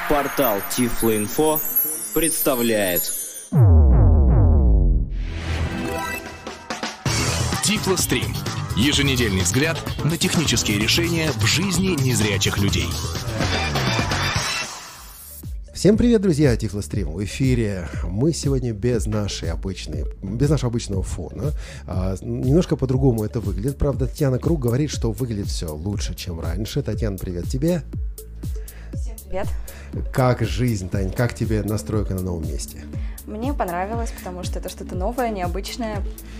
Портал Тифлоинфо представляет Тифлострим. Еженедельный взгляд на технические решения в жизни незрячих людей. Всем привет, друзья! Тифлострим в эфире. Мы сегодня без нашего обычного фона. Немножко по-другому это выглядит. Правда, Татьяна Круг говорит, что выглядит все лучше, чем раньше. Татьяна, привет тебе! Всем привет! Как жизнь, Тань? Как тебе настройка на новом месте? Мне понравилось, потому что это что-то новое, необычное.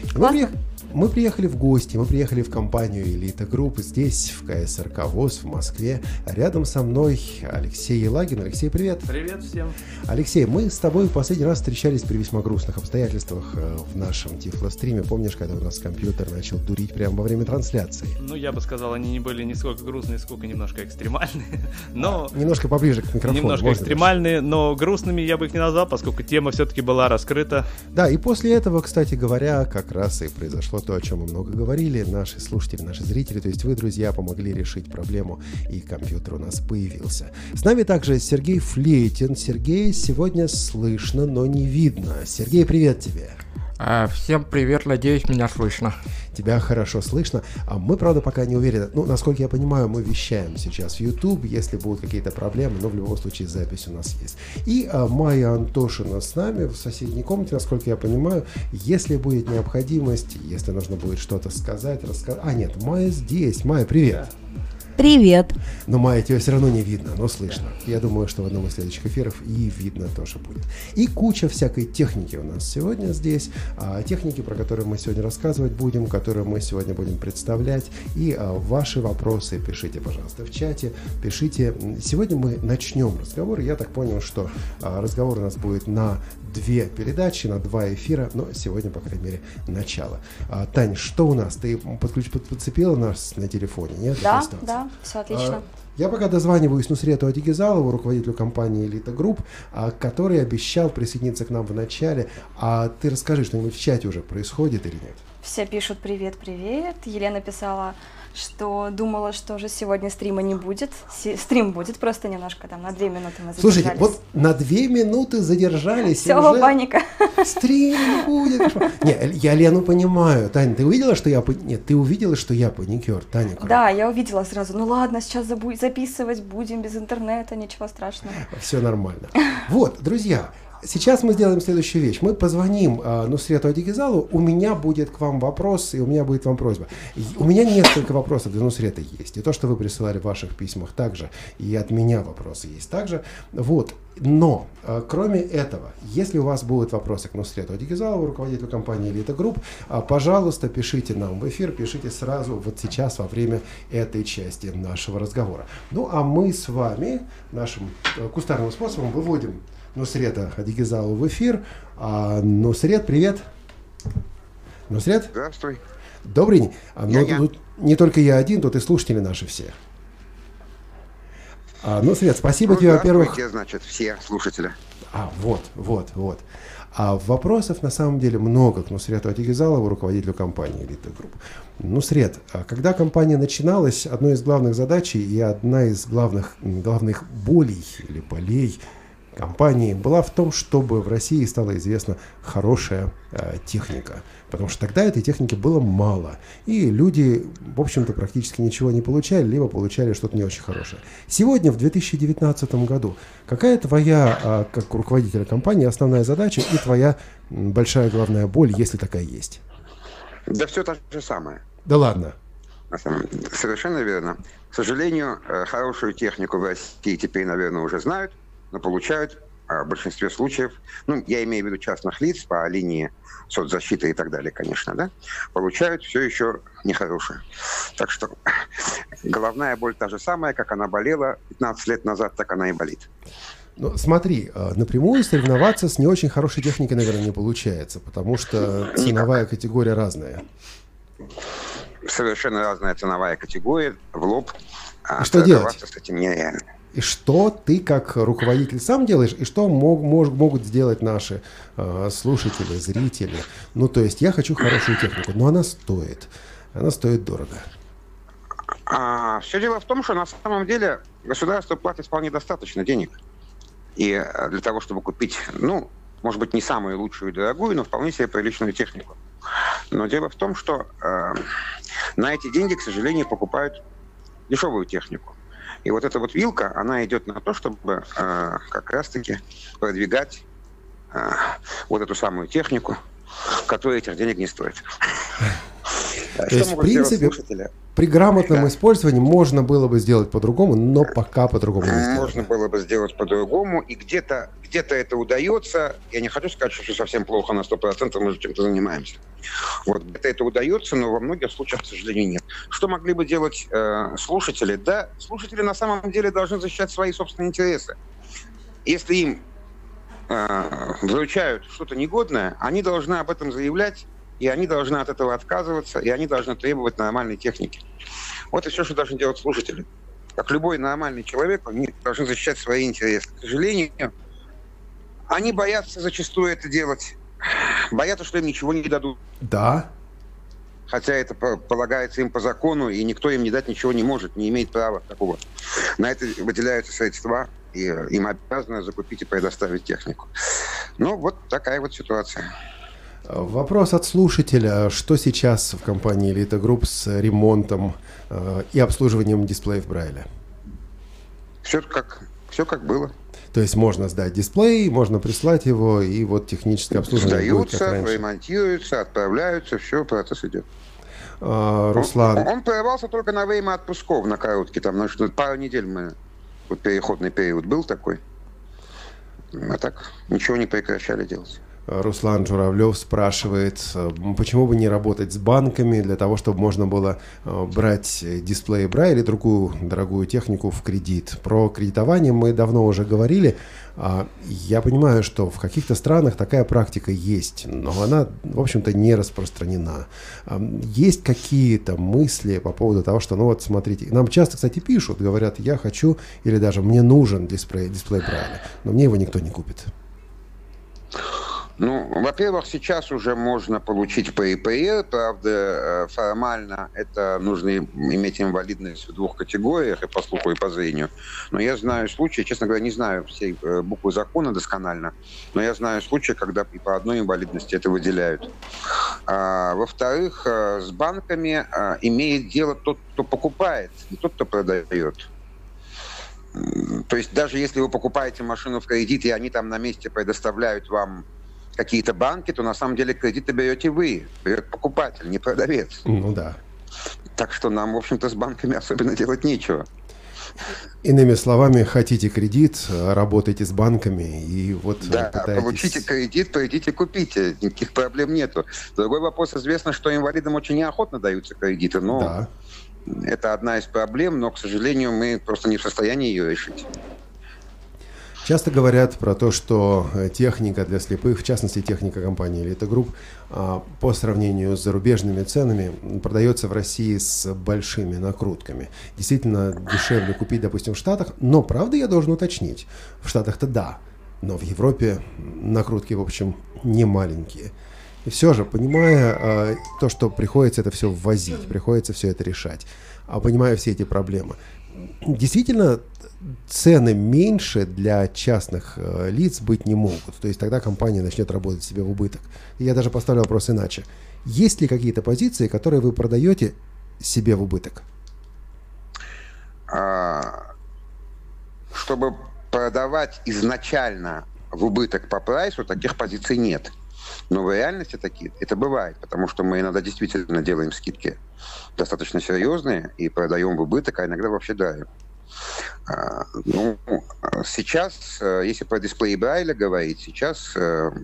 Мы приехали в гости, мы приехали в компанию «Элита Групп» здесь, в КСРК ВОС, в Москве. Рядом со мной Алексей Елагин. Алексей, привет. Привет всем. Алексей, мы с тобой в последний раз встречались при весьма грустных обстоятельствах в нашем Тифлостриме. Помнишь, когда у нас компьютер начал дурить прямо во время трансляции? Ну, я бы сказал, они не были не сколько грустные, сколько немножко экстремальные. Но... Немножко поближе к микрофону. Немножко экстремальные, но грустными я бы их не назвал, поскольку тема все-таки была раскрыта. Да, и после этого, кстати говоря, как раз и произошло то, о чем мы много говорили. Наши слушатели, наши зрители, то есть вы, друзья, помогли решить проблему, и компьютер у нас появился. С нами также Сергей Флейтин. Сергей, сегодня слышно, но не видно. Сергей, привет тебе. Всем привет, надеюсь, меня слышно. Тебя хорошо слышно. Мы, правда, пока не уверены. Ну, насколько я понимаю, мы вещаем сейчас в YouTube. Если будут какие-то проблемы, но в любом случае запись у нас есть. И Майя Антошина с нами в соседней комнате, насколько я понимаю. Если будет необходимость, если нужно будет что-то сказать, рассказать. Нет, Майя здесь. Майя, привет. Привет. Но, Майя, тебя все равно не видно, но слышно. Я думаю, что в одном из следующих эфиров и видно тоже будет. И куча всякой техники у нас сегодня здесь. Техники, про которые мы сегодня рассказывать будем, которые мы сегодня будем представлять. И ваши вопросы пишите, пожалуйста, в чате. Пишите. Сегодня мы начнем разговор. Я так понял, что разговор у нас будет на 2 передачи, на 2 эфира. Но сегодня, по крайней мере, начало. Тань, что у нас? Ты подцепила нас на телефоне, нет? Да, все отлично. Я пока дозваниваюсь Нусрету Адигизалову, руководителю компании «Элита Групп», который обещал присоединиться к нам в начале. А ты расскажи, что-нибудь в чате уже происходит или нет? Все пишут «Привет». Елена писала, что думала, что уже сегодня стрима не будет. Стрим будет, просто немножко там на 2 минуты мы задержались. Слушайте, вот на 2 минуты задержались. Все, уже паника. Стрим не будет. Не, я Лену понимаю. Таня, ты увидела, что я... Нет, ты увидела, что я паникер, Таня? Да, я увидела сразу. Ну ладно, сейчас записывать будем без интернета, ничего страшного. Все нормально. Вот, друзья, сейчас мы сделаем следующую вещь. Мы позвоним Нусрету Адигизалу. У меня будет к вам вопрос, и у меня будет к вам просьба. У меня несколько вопросов для Нусреты есть. И то, что вы присылали в ваших письмах также. И от меня вопросы есть также. Вот. Но, кроме этого, если у вас будут вопросы к Нусрету Адигизалову, руководителю компании «Элита Групп», пожалуйста, пишите нам в эфир, пишите сразу вот сейчас во время этой части нашего разговора. Ну, а мы с вами нашим кустарным способом выводим Нусрета Адигизалову в эфир. Нусрет, привет. Нусрет? Здравствуй. Добрый день. Тут не только я один, тут и слушатели наши все. Нусрет, спасибо тебе, во-первых. Значит, все слушатели. Вот. Вопросов на самом деле много к Нусрету Адигизалову, руководителю компании «Элита Групп». Нусрет, когда компания начиналась, одной из главных задач и одна из главных болей или болей компании была в том, чтобы в России стала известна хорошая техника. Потому что тогда этой техники было мало. И люди, в общем-то, практически ничего не получали, либо получали что-то не очень хорошее. Сегодня, в 2019 году, какая твоя, как руководителя компании, основная задача и твоя большая главная боль, если такая есть? Да все то же самое. Да ладно. Совершенно верно. К сожалению, хорошую технику в России теперь, наверное, уже знают, но получают в большинстве случаев, я имею в виду частных лиц по линии соцзащиты и так далее, конечно, да, получают все еще нехорошее. Так что головная боль та же самая, как она болела 15 лет назад, так она и болит. Ну, смотри, напрямую соревноваться с не очень хорошей техникой, наверное, не получается, потому что ценовая категория разная. Совершенно разная ценовая категория, в лоб. Что делать? С этим нереально. И что ты как руководитель сам делаешь, и что могут сделать наши слушатели, зрители? Ну, то есть я хочу хорошую технику, но она стоит дорого. Все дело в том, что на самом деле государство платит вполне достаточно денег. И для того, чтобы купить, ну, может быть, не самую лучшую и дорогую, но вполне себе приличную технику. Но дело в том, что на эти деньги, к сожалению, покупают дешевую технику. И вот эта вот вилка, она идет на то, чтобы как раз-таки продвигать вот эту самую технику, которая этих денег не стоит. То есть, в принципе, при грамотном использовании можно было бы сделать по-другому, но пока по-другому не сделано. Можно было бы сделать по-другому, и где-то это удается. Я не хочу сказать, что все совсем плохо на 100%, мы же чем-то занимаемся. Вот, где-то это удается, но во многих случаях, к сожалению, нет. Что могли бы делать слушатели? Да, слушатели на самом деле должны защищать свои собственные интересы. Если им вручают что-то негодное, они должны об этом заявлять, и они должны от этого отказываться, и они должны требовать нормальной техники. Вот и все, что должны делать слушатели. Как любой нормальный человек, они должны защищать свои интересы. К сожалению, они боятся зачастую это делать. Боятся, что им ничего не дадут. Да. Хотя это полагается им по закону, и никто им не дать ничего не может, не имеет права такого. На это выделяются средства, и им обязаны закупить и предоставить технику. Ну, вот такая вот ситуация. Вопрос от слушателя. Что сейчас в компании Elite Group с ремонтом и обслуживанием дисплеев Брайля? Все как было. То есть можно сдать дисплей, можно прислать его, и вот техническое обслуживание будет как раньше. Ремонтируются, отправляются, все, процесс идет. Руслан. Он прервался только на время отпусков, на короткий, там, ну, что пару недель вот переходный период был такой. А так ничего не прекращали делать. Руслан Журавлев спрашивает, почему бы не работать с банками для того, чтобы можно было брать дисплей Брайля или другую дорогую технику в кредит. Про кредитование мы давно уже говорили. Я понимаю, что в каких-то странах такая практика есть, но она, в общем-то, не распространена. Есть какие-то мысли по поводу того, что, ну вот, смотрите, нам часто, кстати, пишут, говорят, я хочу или даже мне нужен дисплей Брайля, но мне его никто не купит. Ну, во-первых, сейчас уже можно получить по ИПР, правда, формально это нужно иметь инвалидность в двух категориях, и по слуху, и по зрению. Но я знаю случаи, честно говоря, не знаю всей буквы закона досконально, но я знаю случаи, когда и по одной инвалидности это выделяют. Во-вторых, с банками имеет дело тот, кто покупает, не тот, кто продает. То есть даже если вы покупаете машину в кредит, и они там на месте предоставляют вам какие-то банки, то на самом деле кредиты берете вы, берет покупатель, не продавец. Ну да. Так что нам, в общем-то, с банками особенно делать нечего. Иными словами, хотите кредит, работайте с банками и вот да, пытаетесь... получите кредит, придите, купите, никаких проблем нету. Другой вопрос, известно, что инвалидам очень неохотно даются кредиты, но да. Это одна из проблем, но, к сожалению, мы просто не в состоянии ее решить. Часто говорят про то, что техника для слепых, в частности техника компании Elite Group, по сравнению с зарубежными ценами продается в России с большими накрутками. Действительно дешевле купить, допустим, в Штатах, но, правда, я должен уточнить, в Штатах-то да, но в Европе накрутки, в общем, не маленькие. И все же, понимая то, что приходится это все ввозить, приходится все это решать, понимая все эти проблемы, действительно цены меньше для частных лиц быть не могут. То есть тогда компания начнет работать себе в убыток. И я даже поставлю вопрос иначе. Есть ли какие-то позиции, которые вы продаете себе в убыток? Чтобы продавать изначально в убыток по прайсу, таких позиций нет. Но в реальности это бывает, потому что мы иногда действительно делаем скидки достаточно серьезные и продаем в убыток, а иногда вообще дарим. Ну, сейчас, если про дисплей Брайля говорить, сейчас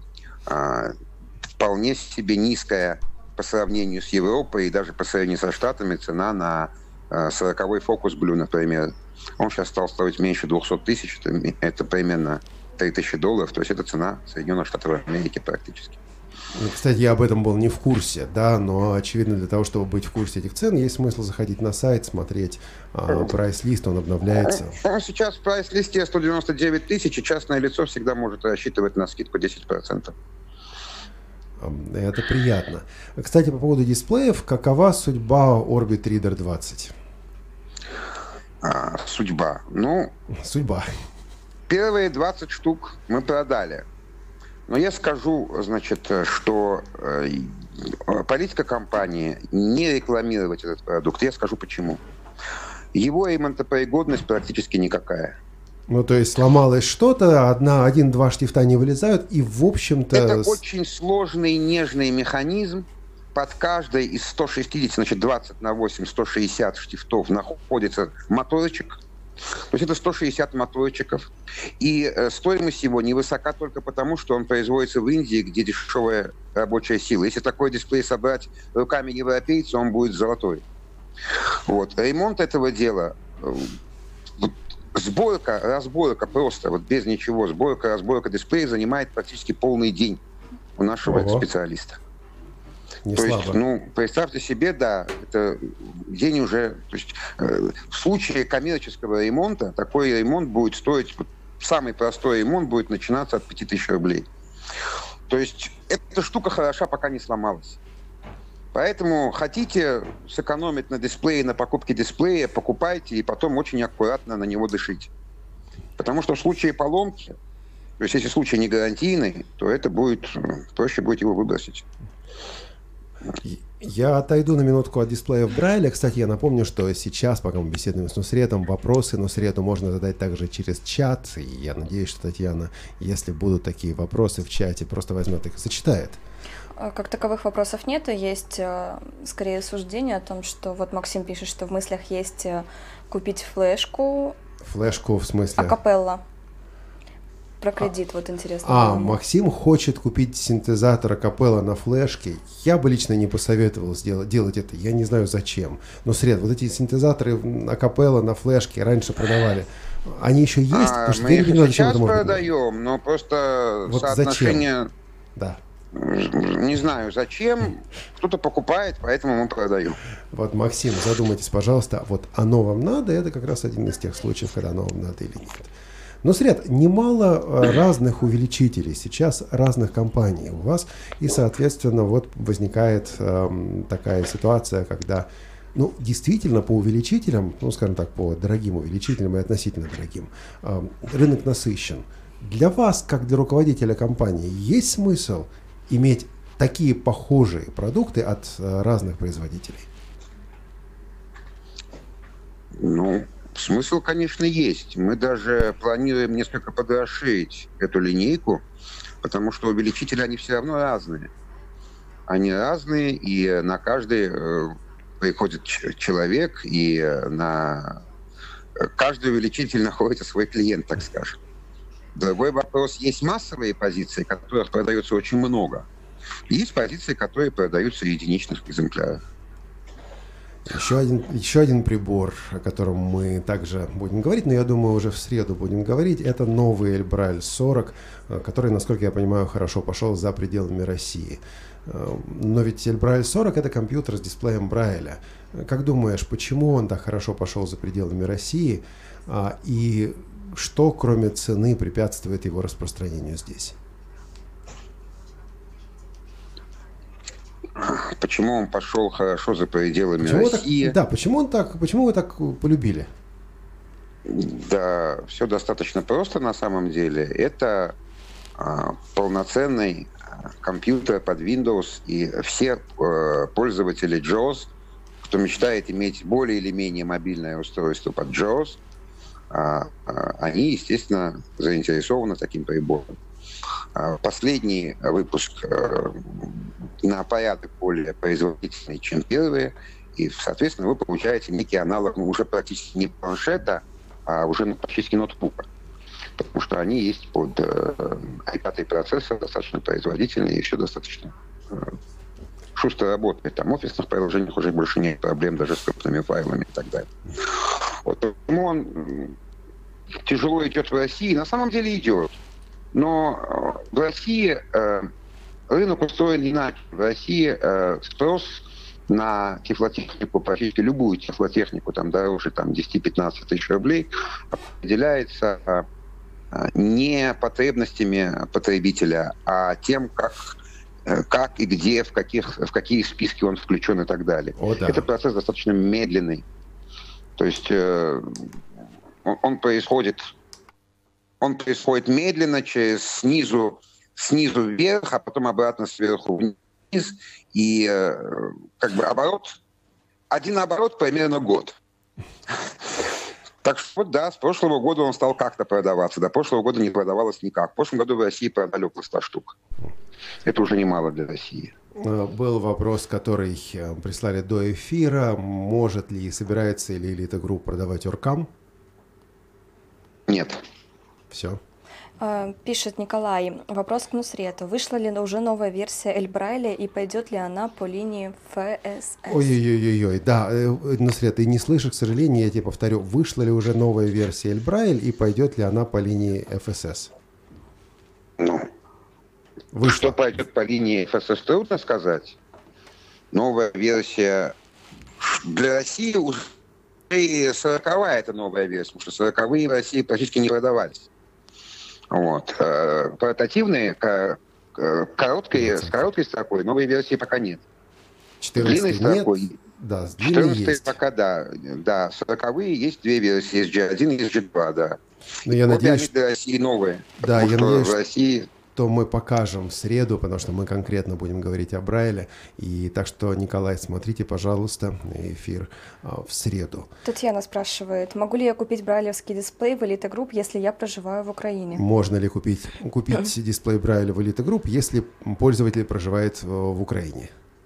вполне себе низкая по сравнению с Европой и даже по сравнению со Штатами цена на 40-й Focus Blue, например. Он сейчас стал стоить меньше 200 тысяч, это примерно $3000, то есть это цена Соединенных Штатов Америки практически. Кстати, я об этом был не в курсе, да, но очевидно, для того, чтобы быть в курсе этих цен, есть смысл заходить на сайт, смотреть прайс-лист, он обновляется. Сейчас в прайс-листе 199 тысяч, и частное лицо всегда может рассчитывать на скидку 10%. Это приятно. Кстати, по поводу дисплеев, какова судьба Orbit Reader 20? Судьба? Ну... Судьба. Первые 20 штук мы продали. Но я скажу, значит, что политика компании не рекламировать этот продукт. Я скажу почему. Его ремонтопригодность практически никакая. Ну, то есть сломалось что-то, один-два штифта не вылезают, и в общем-то... Это очень сложный нежный механизм. Под каждой из 160, значит, 20 на 8, 160 штифтов находится моторчик. То есть это 160 моторчиков. И стоимость его невысока только потому, что он производится в Индии, где дешевая рабочая сила. Если такой дисплей собрать руками европейца, он будет золотой. Вот. Ремонт этого дела, сборка, разборка просто, вот без ничего, разборка дисплея занимает практически полный день у нашего специалиста. Не то слабо. Есть, ну, представьте себе, да, это день уже... То есть, в случае коммерческого ремонта такой ремонт будет стоить... Самый простой ремонт будет начинаться от 5000 рублей. То есть эта штука хороша, пока не сломалась. Поэтому хотите сэкономить на дисплее, на покупке дисплея, покупайте и потом очень аккуратно на него дышите. Потому что в случае поломки, то есть если случай не гарантийный, то это будет... Проще будет его выбросить. Я отойду на минутку от дисплеев Брайля. Кстати, я напомню, что сейчас, пока мы беседуем с Нусретом, вопросы Нусрету можно задать также через чат. И я надеюсь, что Татьяна, если будут такие вопросы в чате, просто возьмет их и зачитает. Как таковых вопросов нет, есть скорее суждение о том, что вот Максим пишет, что в мыслях есть купить флешку. Флешку в смысле? Акапелла. Про кредит, вот интересно. Максим хочет купить синтезатор акапелла на флешке. Я бы лично не посоветовал делать это. Я не знаю зачем. Но, вот эти синтезаторы акапелла на флешке раньше продавали. Они еще есть? Потому что мы их сейчас продаем, но просто вот соотношение... Зачем? Да. Не знаю, зачем. Кто-то покупает, поэтому мы продаем. Вот, Максим, задумайтесь, пожалуйста. Вот оно вам надо, это как раз один из тех случаев, когда оно вам надо или нет. Но, немало разных увеличителей, сейчас разных компаний у вас, и, соответственно, вот возникает такая ситуация, когда, действительно по увеличителям, скажем так, по дорогим увеличителям и относительно дорогим, рынок насыщен. Для вас, как для руководителя компании, есть смысл иметь такие похожие продукты от разных производителей? Смысл, конечно, есть. Мы даже планируем несколько подрошить эту линейку, потому что увеличители, они все равно разные. Они разные, и на каждый приходит человек, и на каждый увеличитель находится свой клиент, так скажем. Другой вопрос, есть массовые позиции, которых продается очень много. Есть позиции, которые продаются в единичных экземплярах. Еще один прибор, о котором мы также будем говорить, но я думаю, уже в среду будем говорить, это новый Эльбраль 40, который, насколько я понимаю, хорошо пошел за пределами России. Но ведь Эльбраль 40 это компьютер с дисплеем Брайля. Как думаешь, почему он так хорошо пошел за пределами России? И что, кроме цены, препятствует его распространению здесь? Почему он пошел хорошо за пределами России? Почему вы так полюбили? Да, все достаточно просто на самом деле. Это полноценный компьютер под Windows, и все пользователи JAWS, кто мечтает иметь более или менее мобильное устройство под JAWS, они, естественно, заинтересованы таким прибором. Последний выпуск на порядок более производительный, чем первые, и, соответственно, вы получаете некий аналог уже практически не планшета, а уже практически ноутбука. Потому что они есть под i5 процессор, достаточно производительный, и все достаточно шустро работает. Там в офисных приложениях уже больше нет проблем даже с крупными файлами и так далее. Вот, поэтому он тяжело идет в России. На самом деле идет. Но в России рынок устроен иначе. В России спрос на тифлотехнику, практически любую тифлотехнику, там дороже 10-15 тысяч рублей, определяется не потребностями потребителя, а тем, как и где, в какие списки он включен и так далее. Это процесс достаточно медленный. То есть он происходит он происходит медленно, снизу вверх, а потом обратно сверху вниз. И как бы один оборот примерно год. Так что да, с прошлого года он стал как-то продаваться. До прошлого года не продавалось никак. В прошлом году в России продали около 100 штук. Это уже немало для России. Был вопрос, который прислали до эфира. Может ли, собирается ли Elite Group продавать Оркам? Нет. Все. Пишет Николай. Вопрос к Нусрету. Вышла ли уже новая версия Эль Брайля и пойдет ли она по линии ФСС? Ой-ой-ой, да, Нусрет, ты не слышишь, к сожалению, я тебе повторю. Вышла ли уже новая версия Эль Брайль и пойдет ли она по линии ФСС? Что пойдет по линии ФСС, трудно сказать. Новая версия для России уже 40-я это новая версия, потому что 40-е в России практически не продавались. Вот. Портативные, с короткой строкой новой версии пока нет. 14 строкой. Нет. Да, 14 пока да. Да, 40-е есть две версии, есть G1 и есть G2, да. Но я надеюсь, что для России новые. Да, я надеюсь, в России... то мы покажем в среду, потому что мы конкретно будем говорить о Брайле. И так что, Николай, смотрите, пожалуйста, эфир в среду. Татьяна спрашивает, могу ли я купить брайлевский дисплей в Elite Group, если я проживаю в Украине? Можно ли купить дисплей Брайля в Elite Group, если пользователь проживает в Украине?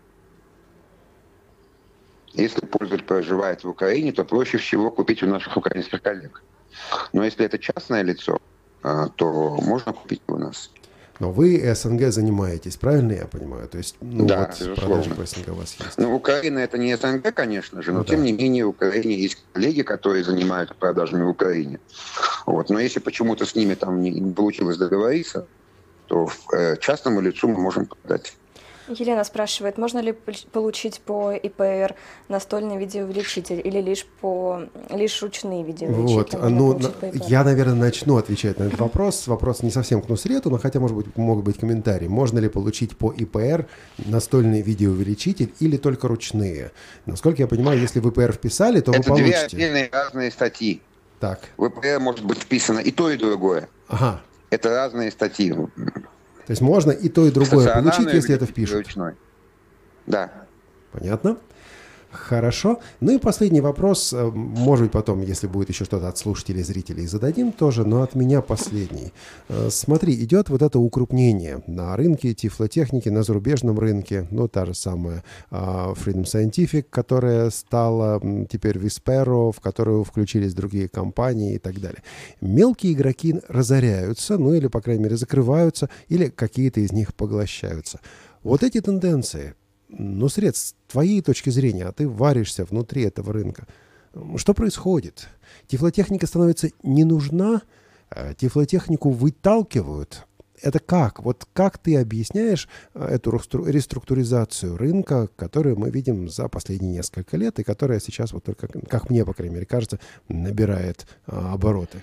Если пользователь проживает в Украине, то проще всего купить у наших украинских коллег. Но если это частное лицо, то можно купить у нас. Но вы СНГ занимаетесь, правильно я понимаю? То есть, да, вот безусловно. продажи по СНГ у вас есть. Украина это не СНГ, конечно же, но тем не менее в Украине есть коллеги, которые занимаются продажами в Украине. Вот. Но если почему-то с ними там не получилось договориться, то частному лицу мы можем продать. Елена спрашивает, можно ли получить по ИПР настольный видеоувеличитель или лишь ручные видеоувеличители? Я, наверное, начну отвечать на этот вопрос. Вопрос не совсем к Нусрету, но хотя, может быть, могут быть комментарии. Можно ли получить по ИПР настольный видеоувеличитель или только ручные? Насколько я понимаю, если в ИПР вписали, то вы получите. Это две отдельные разные статьи. Так. В ИПР может быть вписано и то, и другое. Ага. Это разные статьи. То есть можно и то, и другое получить, если это впишут? Ручной. Да. Понятно. Хорошо. Ну и последний вопрос. Может быть, потом, если будет еще что-то от слушателей, зрителей, зададим тоже, но от меня последний. Смотри, идет вот это укрупнение на рынке тифлотехники, на зарубежном рынке. Ну, та же самая Freedom Scientific, которая стала теперь Vispero, в которую включились другие компании и так далее. Мелкие игроки разоряются, ну или, по крайней мере, закрываются, или какие-то из них поглощаются. Вот эти тенденции... Нусрет, с твоей точки зрения, а ты варишься внутри этого рынка, что происходит? Тифлотехника становится не нужна, тифлотехнику выталкивают. Это как? Вот как ты объясняешь эту реструктуризацию рынка, которую мы видим за последние несколько лет и которая сейчас, вот только, как мне, по крайней мере, кажется, набирает обороты?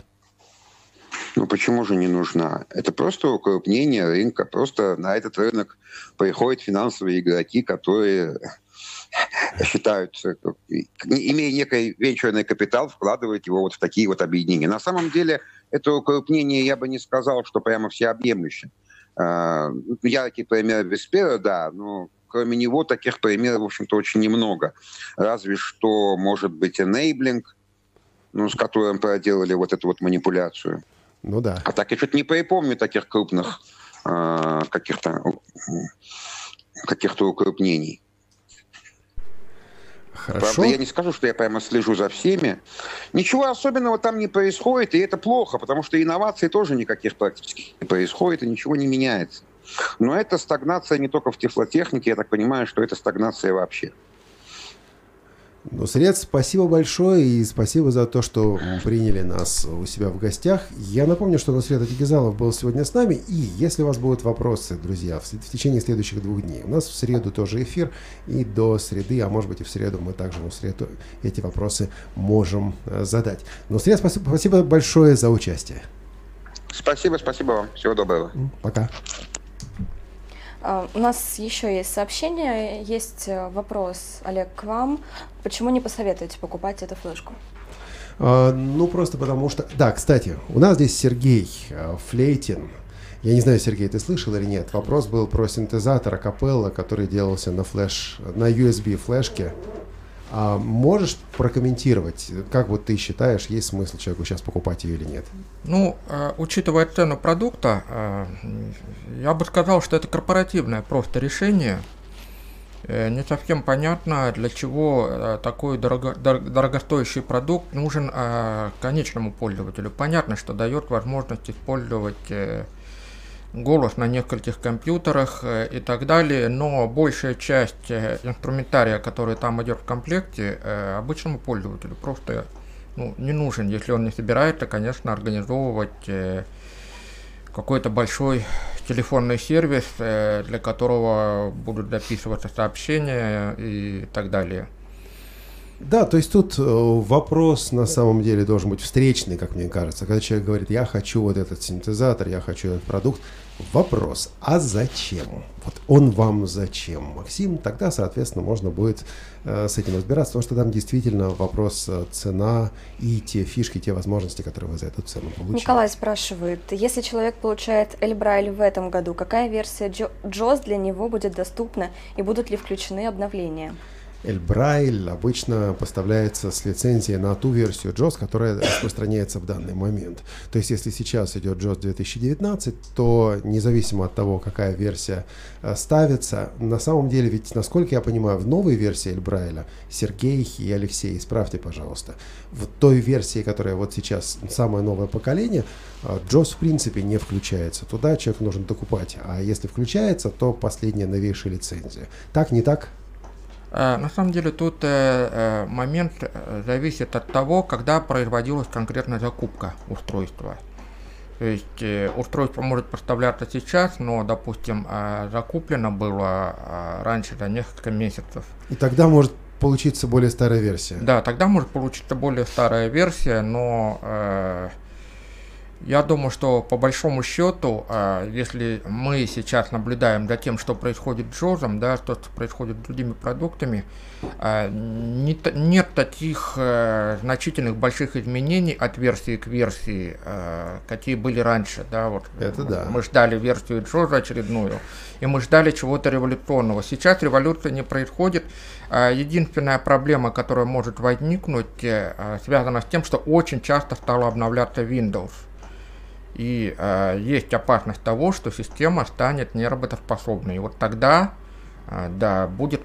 Ну почему же не нужна? Это просто укрупнение рынка. Просто на этот рынок приходят финансовые игроки, которые считают, имея некий венчурный капитал, вкладывают его вот в такие вот объединения. На самом деле это укрупнение, я бы не сказал, что прямо всеобъемлюще. Яркий пример Vispero, да, но кроме него таких примеров, в общем-то, очень немного. Разве что, может быть, Enabling, с которым проделали вот эту вот манипуляцию. Ну да. А так я что-то не припомню таких крупных каких-то укрупнений. Хорошо. Правда, я не скажу, что я прямо слежу за всеми. Ничего особенного там не происходит, и это плохо, потому что инноваций тоже никаких практически не происходит, и ничего не меняется. Но это стагнация не только в тифлотехнике, я так понимаю, что это стагнация вообще. Нусрет, спасибо большое и спасибо за то, что приняли нас у себя в гостях. Я напомню, что Нусрет Атигизалов был сегодня с нами. И если у вас будут вопросы, друзья, в течение следующих 2 дней. У нас в среду тоже эфир. И до среды, а может быть и в среду, мы также Нусрету эти вопросы можем задать. Нусрет, спасибо большое за участие. Спасибо вам. Всего доброго. Пока. У нас еще есть сообщение, есть вопрос, Олег, к вам. Почему не посоветуете покупать эту флешку? Ну, просто потому что... Да, кстати, у нас здесь Сергей Флейтин. Я не знаю, Сергей, ты слышал или нет? Вопрос был про синтезатор Акапелла, который делался на USB флешке. Можешь прокомментировать, как вот ты считаешь, есть смысл человеку сейчас покупать ее или нет? Ну, учитывая цену продукта, я бы сказал, что это корпоративное просто решение. Не совсем понятно, для чего такой дорогостоящий продукт нужен конечному пользователю. Понятно, что дает возможность использовать голос на нескольких компьютерах и так далее, но большая часть инструментария, который там идет в комплекте, обычному пользователю просто не нужен, если он не собирается, конечно, организовывать какой-то большой телефонный сервис, для которого будут записываться сообщения и так далее. Да, то есть тут вопрос на самом деле должен быть встречный, как мне кажется. Когда человек говорит, я хочу вот этот синтезатор, я хочу этот продукт. Вопрос, а зачем? Вот он вам зачем, Максим? Тогда, соответственно, можно будет с этим разбираться, потому что там действительно вопрос цена и те фишки, те возможности, которые вы за эту цену получаете. Николай спрашивает, если человек получает Эльбрайль в этом году, какая версия JAWS для него будет доступна и будут ли включены обновления? Эльбрайль обычно поставляется с лицензией на ту версию JAWS, которая распространяется в данный момент. То есть, если сейчас идет JAWS 2019, то независимо от того, какая версия ставится, на самом деле, ведь, насколько я понимаю, в новой версии Эльбрайля, Сергей и Алексей, исправьте, пожалуйста, в той версии, которая вот сейчас самое новое поколение, JAWS в принципе не включается. Туда человеку нужно докупать. А если включается, то последняя новейшая лицензия. Так, не так? На самом деле тут момент зависит от того, когда производилась конкретная закупка устройства. То есть устройство может поставляться сейчас, но, допустим, закуплено было раньше, за несколько месяцев. И тогда может получиться более старая версия. Да, тогда может получиться более старая версия, но я думаю, что по большому счету, если мы сейчас наблюдаем за тем, что происходит с JAWS, да, что происходит с другими продуктами, нет таких значительных больших изменений от версии к версии, какие были раньше. Да, вот. Это да. Мы ждали версию JAWS очередную, и мы ждали чего-то революционного. Сейчас революция не происходит. Единственная проблема, которая может возникнуть, связана с тем, что очень часто стала обновляться Windows. И есть опасность того, что система станет неработоспособной. И вот тогда, да, будет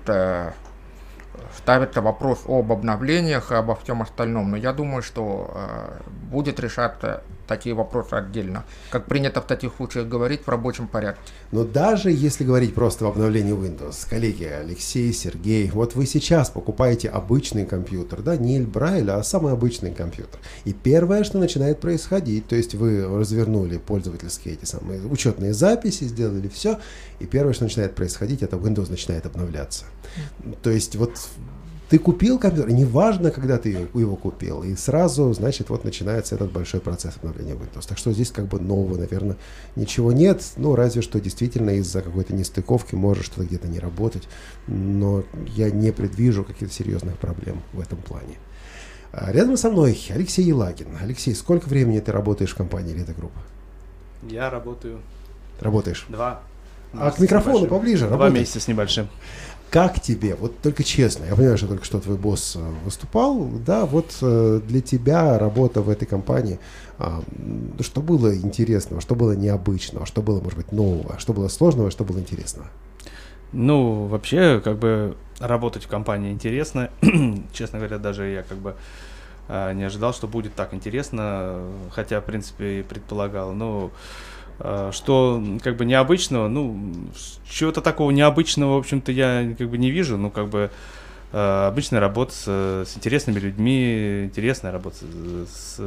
ставится вопрос об обновлениях и обо всем остальном. Но я думаю, что будет решаться такие вопросы отдельно, как принято в таких случаях говорить, в рабочем порядке. Но даже если говорить просто об обновлении Windows, коллеги Алексей, Сергей, вот вы сейчас покупаете обычный компьютер, да, не Эльбрайль, а самый обычный компьютер. И первое, что начинает происходить, то есть вы развернули пользовательские эти самые учетные записи, сделали все, и первое, что начинает происходить, это Windows начинает обновляться. То есть вот ты купил компьютер, неважно, когда ты его купил, и сразу, значит, вот начинается этот большой процесс обновления Windows. Так что здесь как бы нового, наверное, ничего нет, ну, разве что действительно из-за какой-то нестыковки может что-то где-то не работать, но я не предвижу каких-то серьезных проблем в этом плане. Рядом со мной Алексей Елагин. Алексей, сколько времени ты работаешь в компании Elite Group? Я работаю. Работаешь? 2. А к микрофону поближе. 2 месяца с небольшим. Как тебе, вот только честно, я понимаю, что только что твой босс выступал, да, вот для тебя работа в этой компании, что было интересного, что было необычного, что было, может быть, нового, что было сложного, что было интересного? Ну, вообще, как бы, работать в компании интересно. Честно говоря, даже я как бы не ожидал, что будет так интересно, хотя, в принципе, и предполагал, но... Что как бы необычного, ну, чего-то такого необычного, в общем-то, я как бы не вижу, ну, как бы обычная работа с интересными людьми, интересная работа с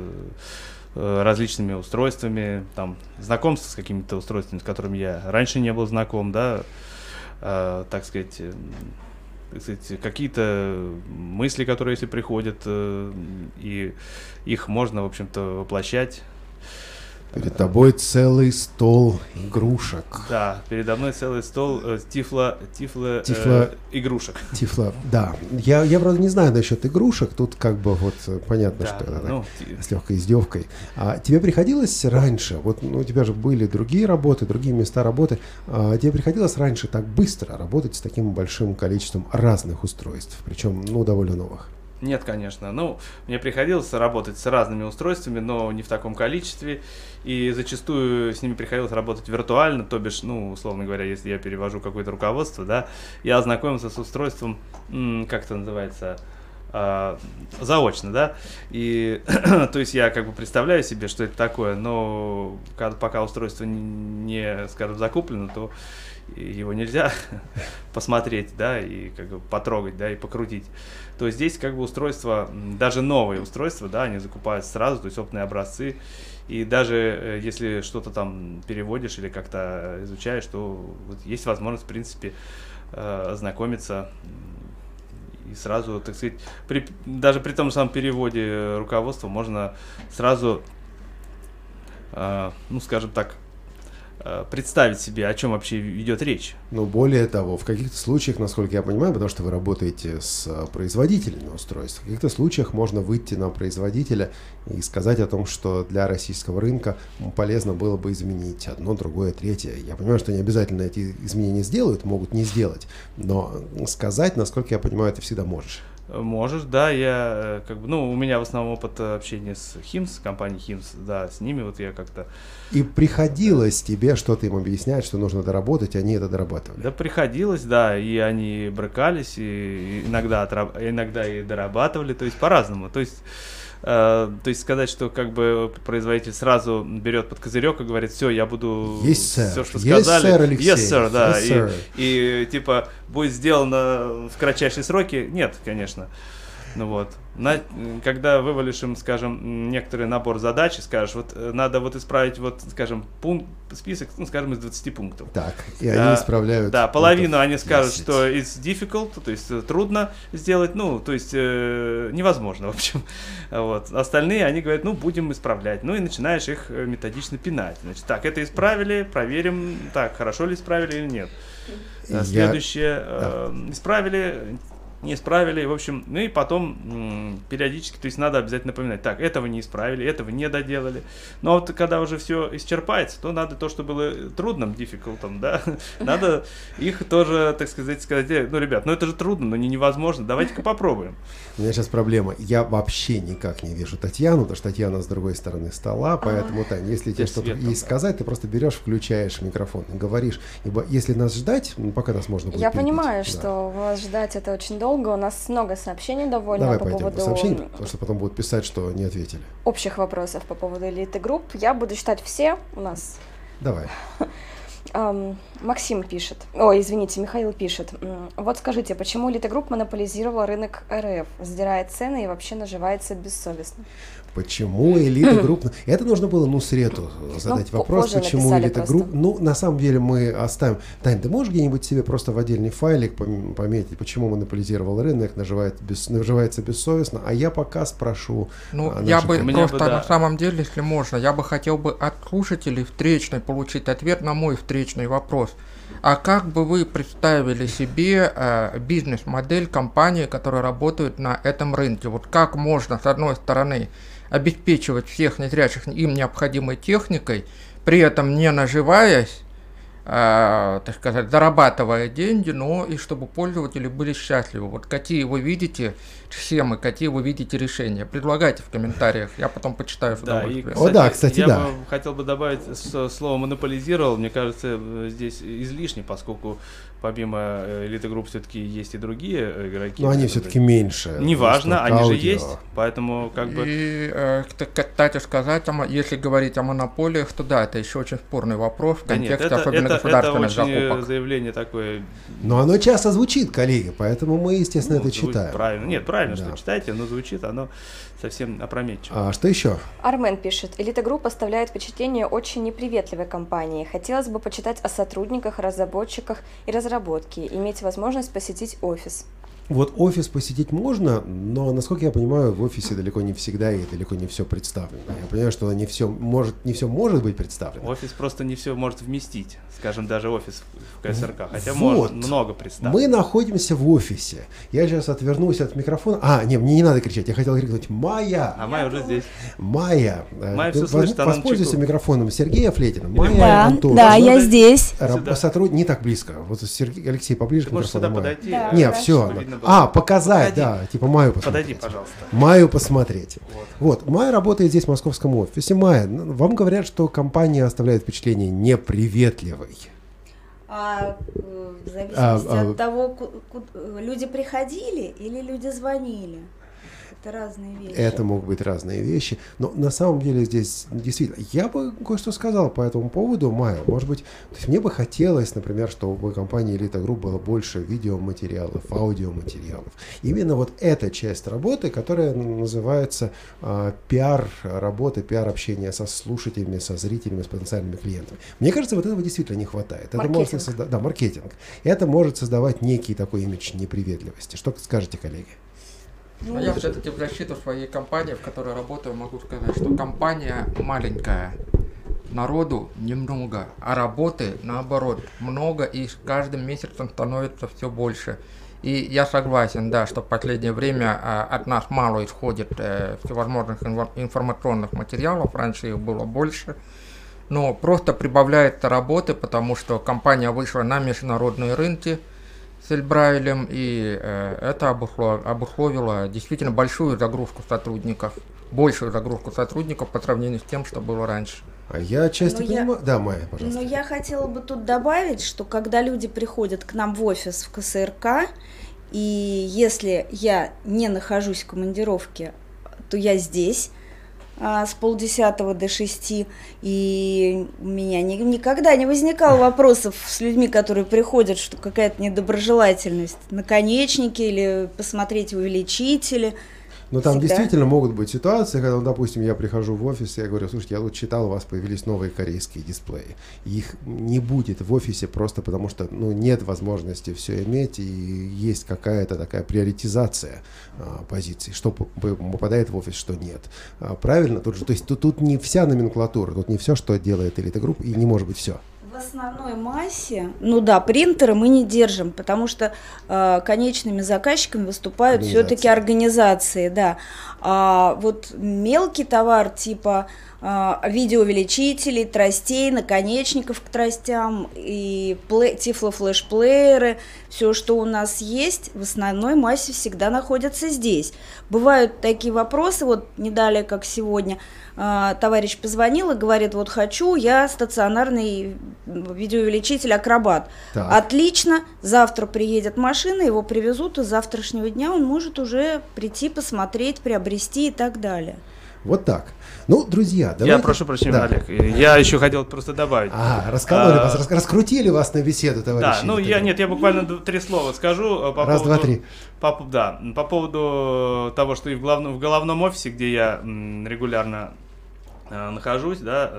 различными устройствами, там, знакомство с какими-то устройствами, с которыми я раньше не был знаком, да, так сказать, какие-то мысли, которые если приходят, и их можно, в общем-то, воплощать. Перед тобой целый стол игрушек. Да, передо мной целый стол игрушек. Тифло, да. Я, правда, не знаю насчет игрушек. Тут как бы вот понятно, Да, что это ну, так, с легкой издевкой. А тебе приходилось раньше, вот у тебя же были другие работы, другие места работы, тебе приходилось раньше так быстро работать с таким большим количеством разных устройств, причем, довольно новых? Нет, конечно. Мне приходилось работать с разными устройствами, но не в таком количестве. И зачастую с ними приходилось работать виртуально, то бишь, условно говоря, если я перевожу какое-то руководство, да, я ознакомился с устройством, как это называется, заочно, да, и то есть я как бы представляю себе, что это такое, но пока устройство не, скажем, закуплено, то его нельзя посмотреть, да, и как бы потрогать, да, и покрутить. То есть здесь как бы устройства, даже новые устройства, да, они закупаются сразу, то есть опытные образцы, и даже если что-то там переводишь или как-то изучаешь, то вот есть возможность, в принципе, ознакомиться и сразу, так сказать, даже при том же самом переводе руководства можно сразу, скажем так, представить себе, о чем вообще идет речь. Но более того, в каких-то случаях, насколько я понимаю, потому что вы работаете с производителями устройств, в каких-то случаях можно выйти на производителя и сказать о том, что для российского рынка полезно было бы изменить одно, другое, третье. Я понимаю, что не обязательно эти изменения сделают, могут не сделать, но сказать, насколько я понимаю, ты всегда можешь. Можешь, да, я как бы, у меня в основном опыт общения с Химс, компанией Химс, да, с ними вот я как-то... И приходилось тебе что-то им объяснять, что нужно доработать, они это дорабатывали? Да, приходилось, да, и они брыкались, и иногда и дорабатывали, то есть по-разному, то есть сказать, что как бы производитель сразу берет под козырек и говорит: все, я буду все, что сказали. Yes, sir, Алексей. Yes, sir, да. Yes, sir. И типа будет сделано в кратчайшие сроки. Нет, конечно. Когда вывалишь им, скажем, некоторый набор задач и скажешь, вот надо вот исправить, вот, скажем, список, скажем, из 20 пунктов. Так, и они исправляют. Да, половину они скажут, 10. что it's difficult, то есть трудно сделать, то есть невозможно, в общем. Вот. Остальные, они говорят, будем исправлять. И начинаешь их методично пинать. Значит, так, это исправили, проверим, так, хорошо ли исправили или нет. Следующее, исправили, не исправили, в общем, и потом периодически, то есть надо обязательно напоминать, так, этого не исправили, этого не доделали. Но вот когда уже все исчерпается, то надо то, что было трудным, difficult, да, надо их тоже, так сказать, ребят, это же трудно, но невозможно, давайте-ка попробуем. У меня сейчас проблема, я вообще никак не вижу Татьяну, потому что Татьяна с другой стороны стола, поэтому, Тань, если тебе что-то есть сказать, ты просто берешь, включаешь микрофон и говоришь, ибо если нас ждать, пока нас можно будет Я перебить. понимаю, что вас ждать это очень долго. У нас много сообщений довольно Давай по пойдем поводу по сообщениям, потому что потом будут писать, что не ответили. общих вопросов по поводу элиты групп. Я буду читать все у нас. Давай. Максим пишет, Михаил пишет: вот скажите, почему элита групп монополизировала рынок РФ, сдирает цены и вообще наживается бессовестно? Почему элита групп... Это нужно было Нусрету задать вопрос, почему элита групп... На самом деле мы оставим... Тань, ты можешь где-нибудь себе просто в отдельный файлик пометить, почему монополизировал рынок, наживается бессовестно, а я пока спрошу... На самом деле, если можно, я бы хотел бы от слушателей встречной получить ответ на мой встречный вопрос. А как бы вы представили себе бизнес-модель компании, которые работают на этом рынке? Вот как можно, с одной стороны, обеспечивать всех незрячих им необходимой техникой, при этом не наживаясь, так сказать, зарабатывая деньги, но и чтобы пользователи были счастливы. Вот какие вы видите схемы, какие вы видите решения? Предлагайте в комментариях, я потом почитаю с удовольствием. Кстати, я хотел бы добавить слово «монополизировал». Мне кажется, здесь излишне, поскольку помимо элиты групп все-таки есть и другие игроки. Но они все-таки меньше. Неважно, они же есть, поэтому как бы... И, кстати сказать, если говорить о монополиях, то да, это еще очень спорный вопрос в контексте особенно государственных закупок. Это очень заявление такое... Но оно часто звучит, коллеги, поэтому мы, естественно, это читаем. Правильно. Нет, правильно, что читаете, но звучит оно совсем опрометчиво. А что еще? Армен пишет: элита групп оставляет впечатление очень неприветливой компании. Хотелось бы почитать о сотрудниках, разработчиках и разработке, иметь возможность посетить офис. Вот офис посетить можно, но, насколько я понимаю, в офисе далеко не всегда и далеко не все представлено. Я понимаю, что не все может быть представлено. Офис просто не все может вместить, скажем, даже офис в КСРК, хотя Вот. может много представить. Мы находимся в офисе. Я сейчас отвернусь от микрофона. Мне не надо кричать, я хотел крикнуть «Майя!». А Майя уже здесь. Майя, Майя все слышит, она на воспользуйся чеку. микрофоном Сергея Флетина. Или Майя Да, Антон. да, Можно я дать здесь. Не так близко. Вот Алексей, поближе Ты к можешь микрофону. сюда Майя. подойти. Да. Не, Хорошо. все. Чтобы видно было. Показать, Подойди. да, типа Майю посмотреть. Подойди, пожалуйста. Майю посмотреть. Вот, Майя работает здесь, в московском офисе. Майя, вам говорят, что компания оставляет впечатление неприветливой. В зависимости от того, люди приходили или люди звонили. Это разные вещи. Это могут быть разные вещи. Но на самом деле здесь действительно... Я бы кое-что сказал по этому поводу, Майя. Может быть, то есть мне бы хотелось, например, чтобы у компании Elite Group было больше видеоматериалов, аудиоматериалов. Именно вот эта часть работы, которая называется пиар-работа, пиар-общение со слушателями, со зрителями, с потенциальными клиентами. Мне кажется, вот этого действительно не хватает. Это может маркетинг. Это может создавать некий такой имидж неприветливости. Что скажете, коллеги? Я все-таки в защиту своей компании, в которой работаю, могу сказать, что компания маленькая, народу немного, а работы, наоборот, много, и с каждым месяцем становится все больше. И я согласен, да, что в последнее время от нас мало исходит всевозможных информационных материалов, раньше их было больше, но просто прибавляется работы, потому что компания вышла на международные рынки с Эльбрайлем, и это обусловило действительно большую загрузку сотрудников, большую загрузку сотрудников по сравнению с тем, что было раньше. А я отчасти понимаю... Да, Майя, пожалуйста. Но я хотела бы тут добавить, что когда люди приходят к нам в офис в КСРК, и если я не нахожусь в командировке, то я здесь с 9:30 до 6, и у меня никогда не возникало вопросов с людьми, которые приходят, что какая-то недоброжелательность, наконечники или посмотреть увеличители. Но там Всегда. действительно могут быть ситуации, когда, допустим, я прихожу в офис, и я говорю: слушайте, я тут читал, у вас появились новые корейские дисплеи. Их не будет в офисе просто потому, что нет возможности все иметь, и есть какая-то такая приоритизация позиций, что попадает в офис, что нет. Правильно? То есть тут не вся номенклатура, тут не все, что делает Elite Group, и не может быть все. В основной массе, принтеры мы не держим, потому что конечными заказчиками выступают все-таки организации, да. А вот мелкий товар типа видеоувеличителей, тростей, наконечников к тростям и тифлофлешплееры, все, что у нас есть, в основной массе всегда находятся здесь. Бывают такие вопросы, вот не далее, как сегодня, товарищ позвонил и говорит: вот хочу я стационарный видеоувеличитель Акробат. Так. Отлично, завтра приедет машина, его привезут, и с завтрашнего дня он может уже прийти, посмотреть, приобрести и так далее. Вот так. Друзья, давайте... Я прошу прощения, да. Олег. Я еще хотел просто добавить. Раскололи вас, раскрутили вас на беседу, товарищи. Да, я буквально 3 слова скажу. Раз, два, три. По поводу того, что и в головном офисе, где я регулярно нахожусь, да,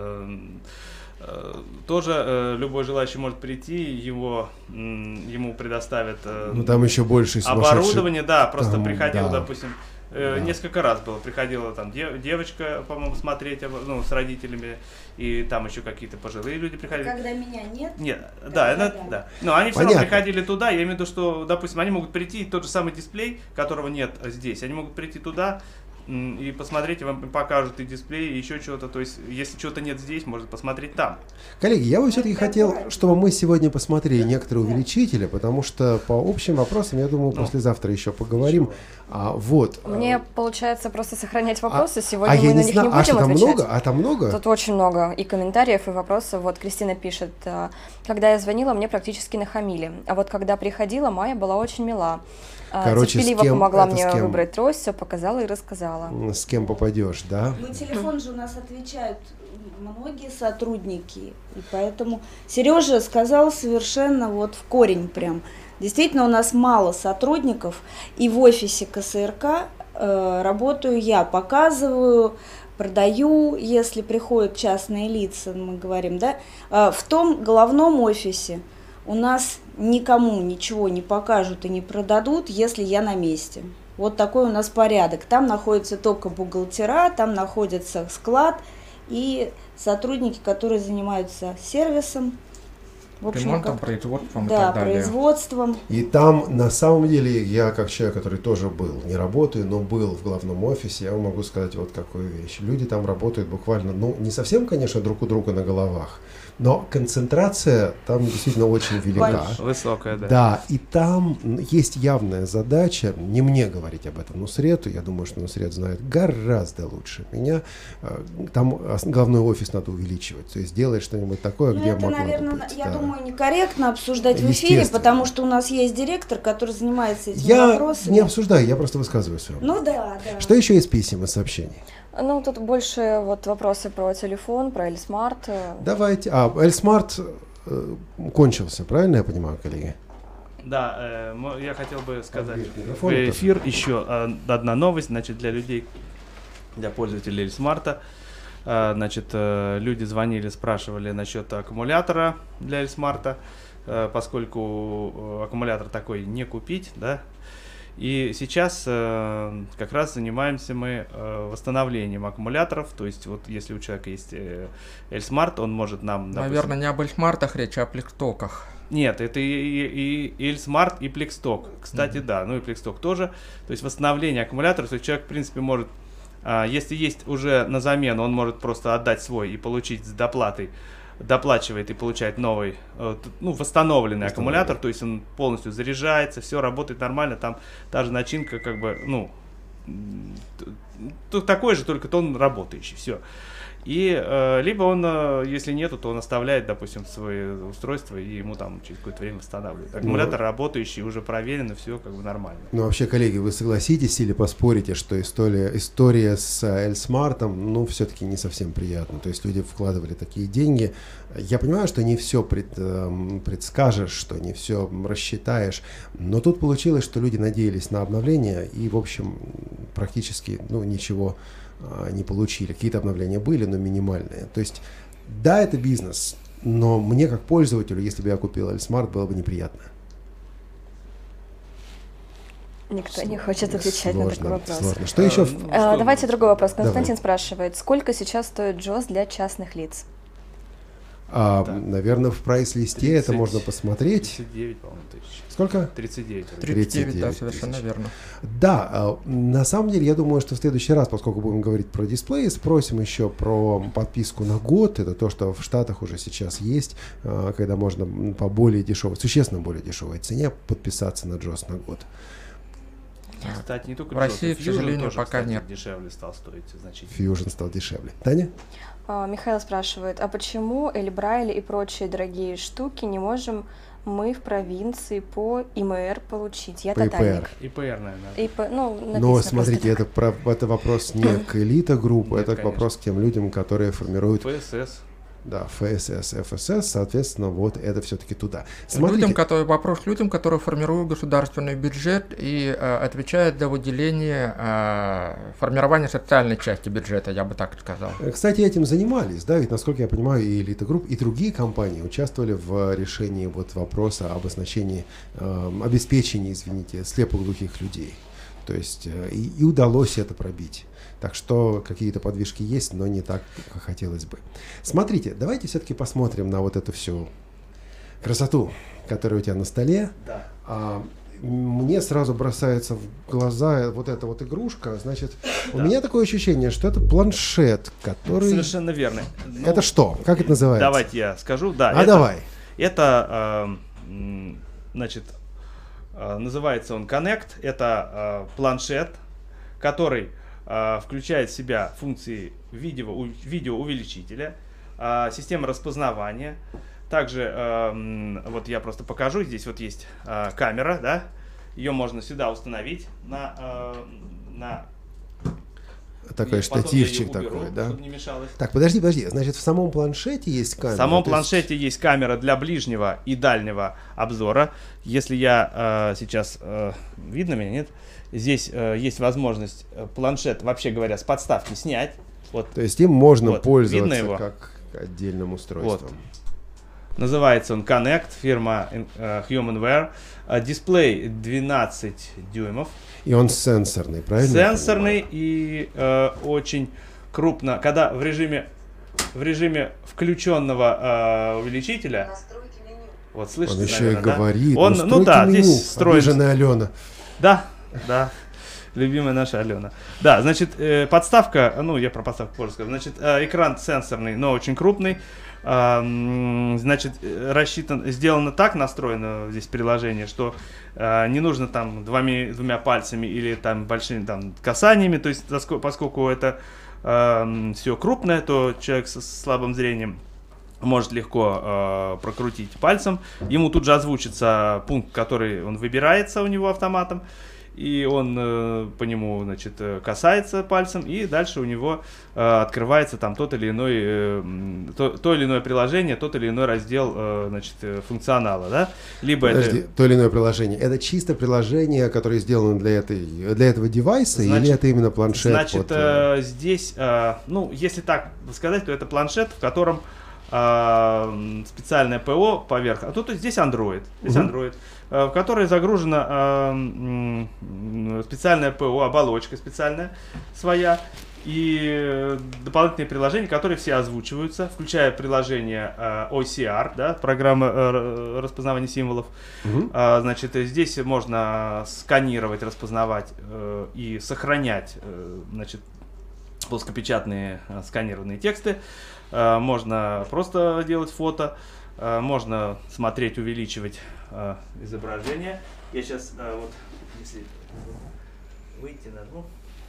тоже любой желающий может прийти, ему предоставят там еще больше оборудование, да, просто там, приходил, да. допустим, несколько раз было, приходила там девочка, по-моему, смотреть, с родителями, и там еще какие-то пожилые люди приходили. Когда меня нет? Нет, да. Но они все равно приходили туда, я имею в виду, что, допустим, они могут прийти, тот же самый дисплей, которого нет здесь, они могут прийти туда и посмотреть, и вам покажут и дисплей, и еще чего-то, то есть, если чего-то нет здесь, можно посмотреть там. Коллеги, я бы все-таки хотел, чтобы мы сегодня посмотрели некоторые увеличители, потому что по общим вопросам, я думаю, послезавтра еще поговорим. Мне получается просто сохранять вопросы, сегодня я мы на не них знаю, не будем отвечать. Там много? Тут очень много и комментариев, и вопросов. Вот Кристина пишет: когда я звонила, мне практически нахамили, а вот когда приходила, Майя была очень мила. Терпеливо помогла мне выбрать трость, все показала и рассказала. С кем попадешь, да? Телефон же у нас отвечают многие сотрудники, и поэтому Сережа сказал совершенно в корень прям. Действительно, у нас мало сотрудников, и в офисе КСРК работаю я, показываю, продаю, если приходят частные лица, мы говорим, да. В том головном офисе у нас никому ничего не покажут и не продадут, если я на месте. Вот такой у нас порядок. Там находятся только бухгалтера, там находится склад и сотрудники, которые занимаются сервисом. В общем, ремонтом, производством, да, и так далее. Производством. И там, на самом деле, я как человек, который тоже был, не работаю, но был в главном офисе, я вам могу сказать вот какую вещь. Люди там работают буквально, ну, не совсем, конечно, друг у друга на головах, но концентрация там действительно очень велика. Высокая, да. Да, и там есть явная задача, не мне говорить об этом Нусрету, я думаю, что Нусрет знает гораздо лучше меня. Там главный офис надо увеличивать, то есть делать что-нибудь такое, где это, могло наверное, бы быть. я Да. думаю, некорректно обсуждать в эфире, потому что у нас есть директор, который занимается этими Я вопросами. не обсуждаю, я просто высказываю свое. Ну да, да. Что еще из писем и сообщений? Ну, тут больше вот вопросы про телефон, про Эльсмарт. Давайте. Эльсмарт кончился, правильно я понимаю, коллеги? Да, я хотел бы сказать микрофон, в эфир еще одна новость, значит, для людей, для пользователей Эльсмарта. Значит, люди звонили, спрашивали насчет аккумулятора для Эльсмарта, поскольку аккумулятор такой не купить, да. И сейчас как раз занимаемся мы восстановлением аккумуляторов. То есть вот если у человека есть Эльсмарт, он может нам... Наверное, не об Эльсмартах речь, а о плекстоках. Нет, это и Эльсмарт, и плексток. Кстати, да, ну и плексток тоже. То есть восстановление аккумулятора. То есть человек, в принципе, может, если есть уже на замену, он может просто отдать свой и получить с доплатой, доплачивает и получает новый, ну, восстановленный аккумулятор, то есть он полностью заряжается, все работает нормально, там та же начинка, как бы, ну, такой же, только то он работающий, все. И либо он, если нету, то он оставляет, допустим, свое устройство, и ему там через какое-то время восстанавливают. Аккумулятор работающий, уже проверено, все как бы нормально. Ну, вообще, коллеги, вы согласитесь или поспорите, что история с Эльсмартом, ну, все-таки не совсем приятна. То есть люди вкладывали такие деньги. Я понимаю, что не все предскажешь, что не все рассчитаешь, но тут получилось, что люди надеялись на обновление и, в общем, практически, ну, ничего не получили. Какие-то обновления были, но минимальные. То есть, да, это бизнес, но мне как пользователю, если бы я купил Эльсмарт, было бы неприятно. Никто не хочет отвечать на такой вопрос. Сложно. Что еще? Давайте другой вопрос. Константин спрашивает, сколько сейчас стоит JOS для частных лиц? Наверное, в прайс-листе это можно посмотреть. 39, по-моему, тысяч. Сколько? 39. 39, да, совершенно верно. Да, на самом деле, я думаю, что в следующий раз, поскольку будем говорить про дисплей, спросим еще про подписку на год. Это то, что в Штатах уже сейчас есть, когда можно по более дешевой, существенно более дешевой цене подписаться на JOS на год. Кстати, не только в России, Fusion, к сожалению, тоже, пока кстати, нет. Дешевле стал стоить значительно. Fusion стал дешевле. Таня? Михаил спрашивает, а почему Эльбрайль и прочие дорогие штуки не можем мы в провинции по ИМР получить? Я тотальник. ИПР, наверное. Но смотрите, это вопрос не к Элита группу, это конечно. вопрос к тем людям, которые формируют... ФСС. Да, ФСС, ФСС, соответственно, вот это все-таки туда. Смотрите. Вопрос людям, которые формируют государственный бюджет и отвечают за выделение, формирование социальной части бюджета, я бы так сказал. Кстати, этим занимались, да, ведь, насколько я понимаю, и Элита Групп, и другие компании участвовали в решении вот вопроса об оснащении, обеспечении, извините, слепоглухих людей. То есть и удалось это пробить. Так что какие-то подвижки есть, но не так, как хотелось бы. Смотрите, давайте все-таки посмотрим на вот эту всю красоту, которая у тебя на столе. Да. Мне сразу бросается в глаза вот эта вот игрушка. Значит, у меня такое ощущение, что это планшет, который... Совершенно верно. Это что? Как это называется? Давайте я скажу. Да, давай. Это, значит, называется он Connect. Это планшет, который... включает в себя функции видеоувеличителя, система распознавания. Также, вот я просто покажу, здесь вот есть камера, да, ее можно сюда установить на такой штативчик такой, да? Чтобы не мешалось. Так, подожди, значит, в самом планшете есть камера? В самом планшете есть камера для ближнего и дальнего обзора. Если я сейчас... видно меня, нет? Здесь есть возможность планшет, вообще говоря, с подставки снять. Вот. То есть им можно вот, пользоваться его? как отдельным устройством. Вот. Называется он Connect, фирма Humanware. Дисплей 12 дюймов. И он сенсорный, правильно? Сенсорный и очень крупно. Когда в режиме включенного увеличителя... Вот, слышите, он еще наверное, и говорит. Он, ну да, меню, здесь встроен. Алена. Да, да. Любимая наша Алена. Да, значит, подставка, ну, я про подставку позже скажу. Значит, экран сенсорный, но очень крупный. Значит, сделано так, настроено здесь приложение, что не нужно там двумя пальцами или там большими там касаниями. То есть, поскольку это все крупное, то человек с слабым зрением может легко прокрутить пальцем. Ему тут же озвучится пункт, который он выбирается у него автоматом. И он по нему, значит, касается пальцем, и дальше у него открывается там то или иное приложение, тот или иной раздел, значит, функционала, да? Либо Подожди, это... то или иное приложение. Это чисто приложение, которое сделано для этого девайса, значит, или это именно планшет? Значит, здесь, ну, если так сказать, то это планшет, в котором специальное ПО поверх, а тут здесь Android, Android, в которой загружена специальная ПО, оболочка специальная своя, и дополнительные приложения, которые все озвучиваются, включая приложение OCR, да, программа распознавания символов. Значит, здесь можно сканировать, распознавать и сохранять, значит, плоскопечатные сканированные тексты. Можно просто делать фото, можно смотреть, увеличивать изображение. Я сейчас, вот, если выйти на одну.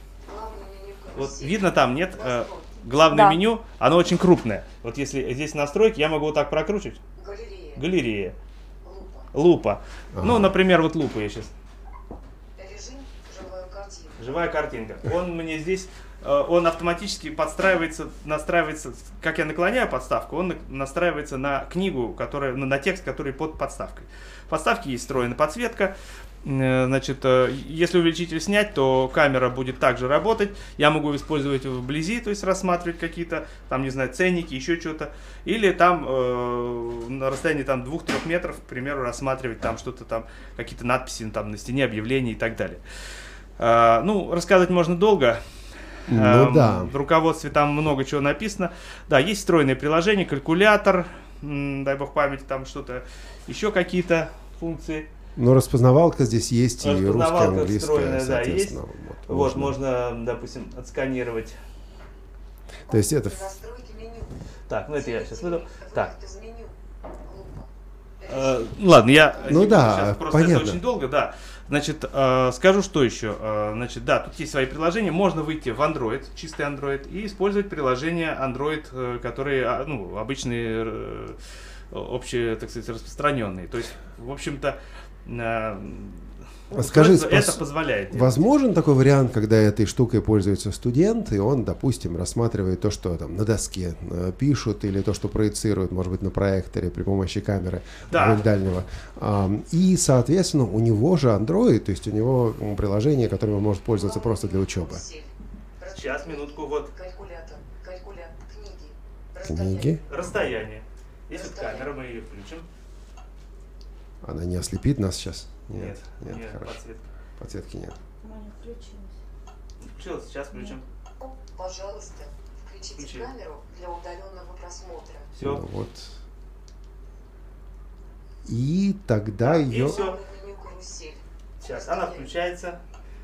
Вот видно там, нет? Главное меню, оно очень крупное. Вот если здесь настройки, я могу вот так прокручивать. Галерея. Лупа. Ну, например, вот лупа я сейчас. Режим живая картинка. Живая картинка. Он мне здесь... Он автоматически настраивается, как я наклоняю подставку, он настраивается на книгу, на текст, который под подставкой. В подставке есть встроенная подсветка. Значит, если увеличитель снять, то камера будет также работать. Я могу использовать его вблизи, то есть рассматривать какие-то, там, не знаю, ценники, еще что-то. Или там на расстоянии там 2-3 метров, к примеру, рассматривать там что-то там, какие-то надписи там на стене, объявления и так далее. Ну, рассказывать можно долго. Ну, да. В руководстве там много чего написано. Да, есть встроенные приложения, калькулятор, дай бог памяти, там что-то, еще какие-то функции. Но распознавалка здесь есть, и русская, английская, встроенная, соответственно. Да, есть. Вот, можно, допустим, отсканировать. То есть это... Так, ну это я сейчас выйду. Так. Ладно, я... Ну да, сейчас просто понятно. Это очень долго, да. Значит, скажу, что еще. Значит, да, тут есть свои приложения. Можно выйти в Android, чистый Android, и использовать приложения Android, которые, ну, обычные, общие, так сказать, распространенные. То есть, в общем-то, скажите, это позволяет делать. Возможен такой вариант, когда этой штукой пользуется студент, и он, допустим, рассматривает то, что там на доске пишут, или то, что проецируют, может быть, на проекторе при помощи камеры дальнего. И, соответственно, у него же Android, то есть у него приложение, которым он может пользоваться просто для учебы. Сейчас, минутку, вот. Калькулятор, Книги. Расстояние. Есть вот камера, мы ее включим. Она не ослепит нас сейчас? Нет, хорошо. Подсветки нет. Включилась, сейчас включим. Пожалуйста, включите камеру для удаленного просмотра. Все. Ну, вот. И тогда ее... Все. Сейчас, она включается.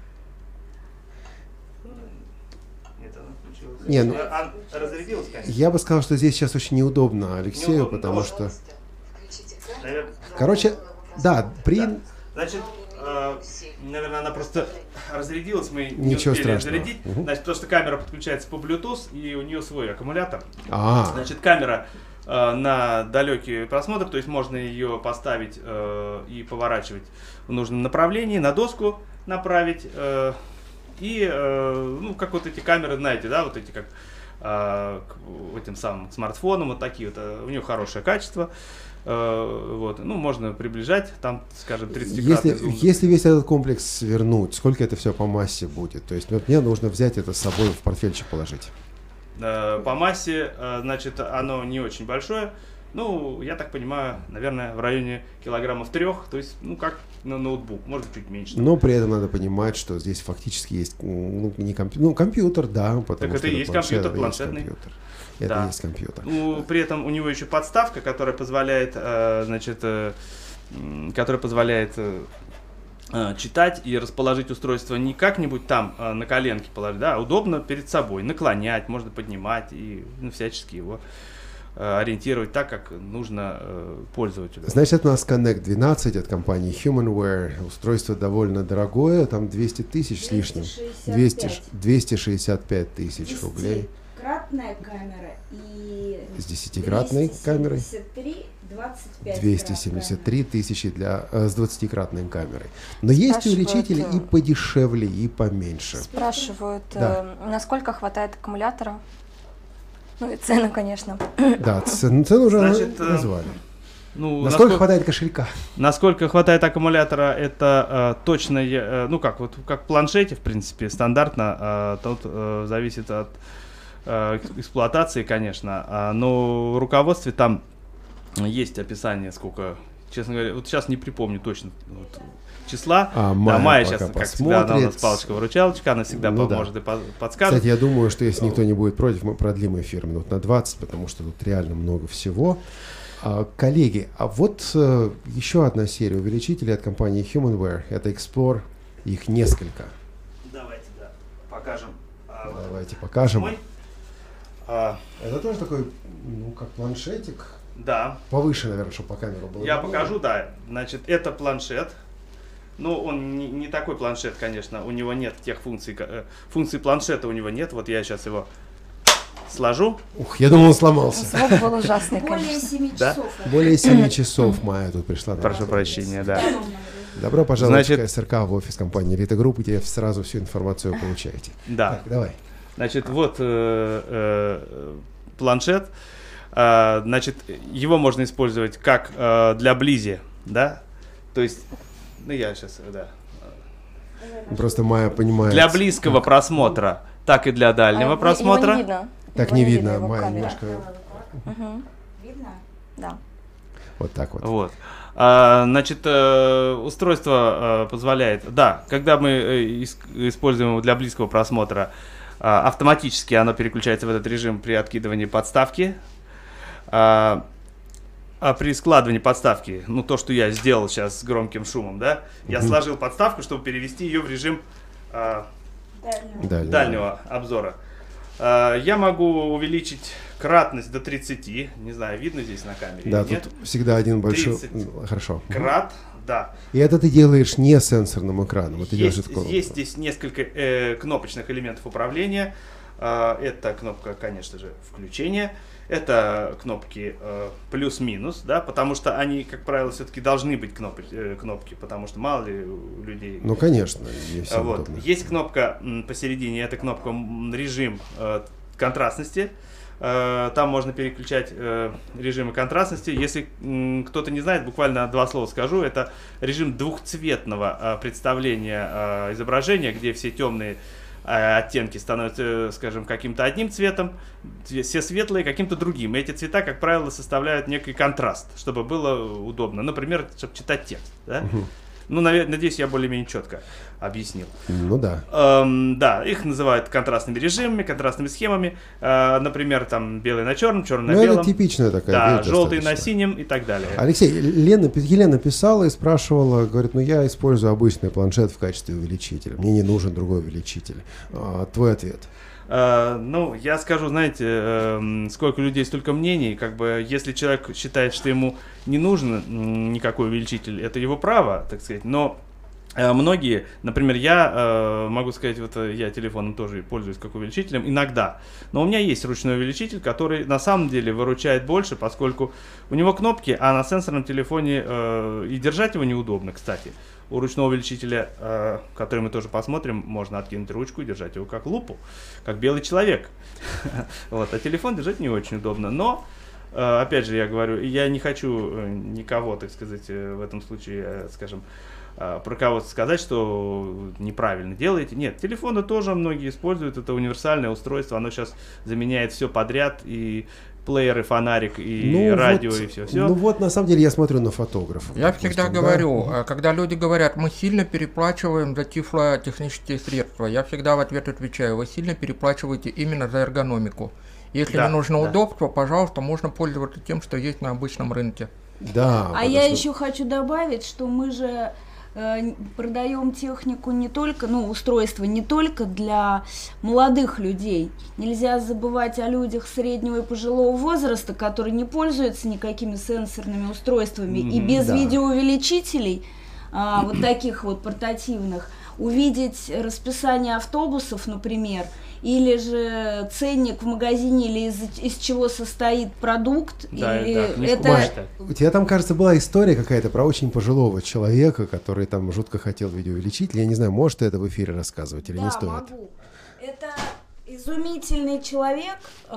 Нет, она включилась. Не, ну, разрядилась, конечно. Я бы сказал, что здесь сейчас очень неудобно Алексею, потому что... Короче, да, Значит, наверное, она просто разрядилась, мы не Ничего успели страшного. зарядить. Значит, потому что камера подключается по Bluetooth, и у нее свой аккумулятор. Значит, камера на далекий просмотр, то есть можно ее поставить и поворачивать в нужном направлении, на доску направить. И, ну, как вот эти камеры, знаете, да, вот эти как этим самым смартфоном, вот такие вот, у нее хорошее качество. Вот, ну, можно приближать, там, скажем, 30-кратный зум. Если весь этот комплекс свернуть, сколько это все по массе будет? То есть мне нужно взять это с собой в портфельчик положить. По массе, значит, оно не очень большое. Ну, я так понимаю, наверное, в районе килограммов 3, то есть, ну, как на ноутбук, может чуть меньше. Но при этом надо понимать, что здесь фактически есть, ну, не компьютер, да, потому так что это и есть компьютер планшетный. Это да. есть компьютер. Ну, при этом у него еще подставка, которая позволяет, читать и расположить устройство не как-нибудь там на коленке положить, да, а удобно перед собой, наклонять, можно поднимать и всячески его ориентировать так, как нужно пользователю. Значит, у нас Connect 12 от компании HumanWare. Устройство довольно дорогое, там 200 тысяч с лишним. 265 тысяч рублей. 10-кратная камера и с 10-кратной камерой 273 тысячи с 20-кратной камерой. Но есть увеличители и подешевле, и поменьше. Спрашивают, насколько хватает аккумулятора? Ну и цену, конечно. Да, цену уже назвали. Ну, насколько хватает кошелька? Насколько хватает аккумулятора, это точно, ну как, вот как в планшете, в принципе, стандартно, тут зависит от эксплуатации, конечно, но в руководстве там есть описание, сколько, честно говоря, вот сейчас не припомню точно числа. Майя сейчас, как всегда, она у нас палочка-выручалочка, она всегда поможет и подскажет. Кстати, я думаю, что если никто не будет против, мы продлим эфир минут на 20, потому что тут реально много всего. Коллеги, а вот еще одна серия увеличителей от компании HumanWare. Это Explore, их несколько. Давайте, покажем. Давайте покажем. Это тоже такой, ну, как планшетик. Да. Повыше, наверное, чтобы по камеру было. Я покажу, да. Значит, это планшет. Ну, он не такой планшет, конечно. У него нет тех функций. Функций планшета у него нет. Вот я сейчас его сложу. Ух, я думал, он сломался. Звук был ужасный, более 7 часов. Более 7 часов Майя тут пришла. Прошу прощения, да. Добро пожаловать в СРК, в офис компании Elite Group, где сразу всю информацию получаете. Да. Так, давай. Значит, вот планшет. Значит, его можно использовать как для близи, да? То есть, ну я сейчас, да. Просто Майя понимает. Для близкого просмотра, так и для дальнего просмотра. Его не видно. Так не видно, Майя немножко. Видно? Да. Вот так вот. Вот. Значит, устройство позволяет, да, когда мы используем его для близкого просмотра, автоматически оно переключается в этот режим при откидывании подставки. А при складывании подставки, ну то, что я сделал сейчас с громким шумом, да, я сложил подставку, чтобы перевести ее в режим дальнего обзора. Я могу увеличить кратность до 30, не знаю, видно здесь на камере да, или нет? Тут всегда один большой, хорошо. Крат, да. И это ты делаешь не сенсорным экраном. Это есть здесь несколько кнопочных элементов управления. Это кнопка, конечно же, включения. Это кнопки плюс-минус, да, потому что они, как правило, все-таки должны быть кнопки, потому что мало ли у людей... Ну, конечно, не все вот. удобно. Есть кнопка посередине, это кнопка режим контрастности. Там можно переключать режимы контрастности. Если кто-то не знает, буквально 2 слова скажу. Это режим двухцветного представления изображения, где все темные оттенки становятся, скажем, каким-то одним цветом, все светлые каким-то другим. И эти цвета, как правило, составляют некий контраст, чтобы было удобно. Например, чтобы читать текст. Да? Ну, надеюсь, я более-менее четко объяснил. Ну да. Да, их называют контрастными режимами, контрастными схемами. Например, там белый на черном, черный на белом. Это типичная такая да, вещь. Желтый на синем и так далее. Алексей, Елена писала и спрашивала, говорит, ну я использую обычный планшет в качестве увеличителя. Мне не нужен другой увеличитель. Твой ответ? Ну, я скажу, знаете, сколько людей, столько мнений. Как бы, если человек считает, что ему не нужен никакой увеличитель, это его право, так сказать. Но многие, например, я могу сказать, вот я телефоном тоже пользуюсь как увеличителем иногда. Но у меня есть ручной увеличитель, который на самом деле выручает больше, поскольку у него кнопки, а на сенсорном телефоне и держать его неудобно, кстати. У ручного увеличителя, который мы тоже посмотрим, можно откинуть ручку и держать его как лупу, как белый человек. Вот. А телефон держать не очень удобно. Но, опять же, я говорю, я не хочу никого, так сказать, в этом случае, скажем, про кого-то сказать, что неправильно делаете. Нет, телефоны тоже многие используют, это универсальное устройство, оно сейчас заменяет все подряд, и плееры, фонарик, и радио, и все. Ну вот, на самом деле, я смотрю на фотографов. Я всегда говорю, когда люди говорят, мы сильно переплачиваем за тифлотехнические средства, я всегда в ответ отвечаю, вы сильно переплачиваете именно за эргономику. Если не нужно удобство, пожалуйста, можно пользоваться тем, что есть на обычном рынке. Да. А я еще хочу добавить, что мы же продаем технику не только, устройства не только для молодых людей. Нельзя забывать о людях среднего и пожилого возраста, которые не пользуются никакими сенсорными устройствами и без видеоувеличителей, вот таких вот портативных, увидеть расписание автобусов, например, или же ценник в магазине, или из чего состоит продукт. У тебя там, кажется, была история какая-то про очень пожилого человека, который там жутко хотел видеоувеличитель. Я не знаю, можешь ты это в эфире рассказывать или не стоит? Да, могу. Это изумительный человек,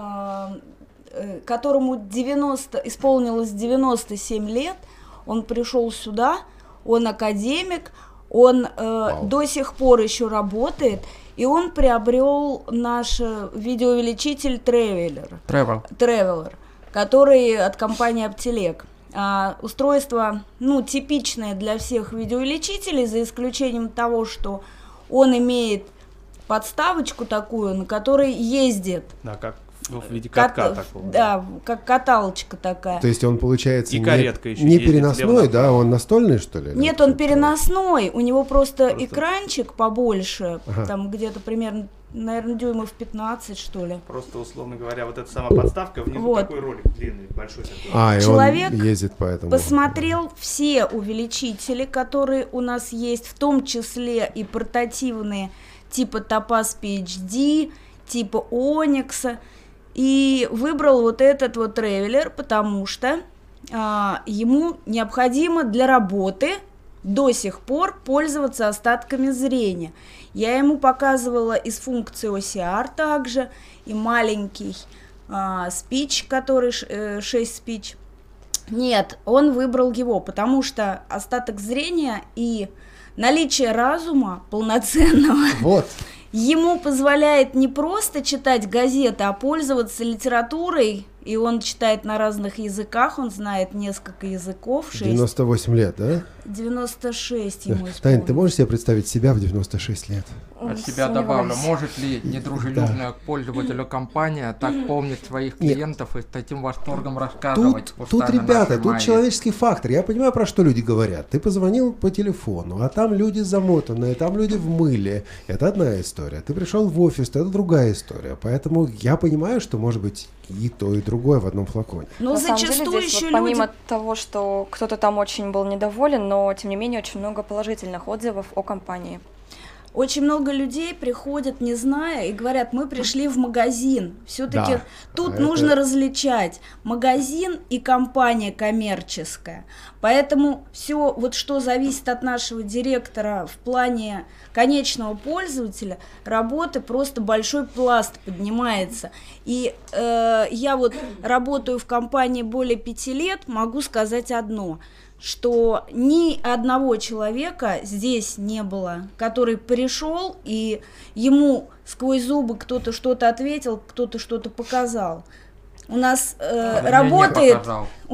которому исполнилось 97 лет. Он пришел сюда, он академик, он до сих пор еще работает. И он приобрел наш видеоувеличитель Traveler, который от компании Aptilec. Устройство, типичное для всех видеоувеличителей, за исключением того, что он имеет подставочку такую, на которой ездит. Да, как в виде катка такого. Да, как каталочка такая. То есть он, получается, еще не переносной, да, он настольный, что ли? Нет, он переносной, у него просто экранчик побольше, там где-то примерно, наверное, дюймов 15, что ли. Просто, условно говоря, вот эта сама подставка, внизу такой ролик длинный, большой. Человек и он ездит поэтому. Посмотрел все увеличители, которые у нас есть, в том числе и портативные, типа Topaz PhD, типа Onyx, и выбрал вот этот вот Traveler, потому что ему необходимо для работы до сих пор пользоваться остатками зрения. Я ему показывала из функции OCR также, и маленький спич, который 6 спич. Нет, он выбрал его, потому что остаток зрения и наличие разума полноценного ему позволяет не просто читать газеты, а пользоваться литературой, и он читает на разных языках, он знает несколько языков. 98 лет, да? 96 ему исполнилось. Тань, ты можешь себе представить себя в 96 лет? От себя добавлю, может ли недружелюбная к пользователю компания так помнить своих клиентов и с таким восторгом рассказывать? Тут ребята, тут человеческий фактор. Я понимаю, про что люди говорят. Ты позвонил по телефону, а там люди замотанные, там люди в мыле. Это одна история. Ты пришел в офис, это другая история. Поэтому я понимаю, что может быть и то, и другое в одном флаконе. Но зачастую еще люди... Помимо того, что кто-то там очень был недоволен, но тем не менее очень много положительных отзывов о компании. Очень много людей приходят, не зная, и говорят, мы пришли в магазин. Все-таки тут нужно различать магазин и компания коммерческая. Поэтому все, вот что зависит от нашего директора в плане конечного пользователя, работы просто большой пласт поднимается. И я вот работаю в компании более 5 лет, могу сказать одно, что ни одного человека здесь не было, который пришел, и ему сквозь зубы кто-то что-то ответил, кто-то что-то показал. У нас работает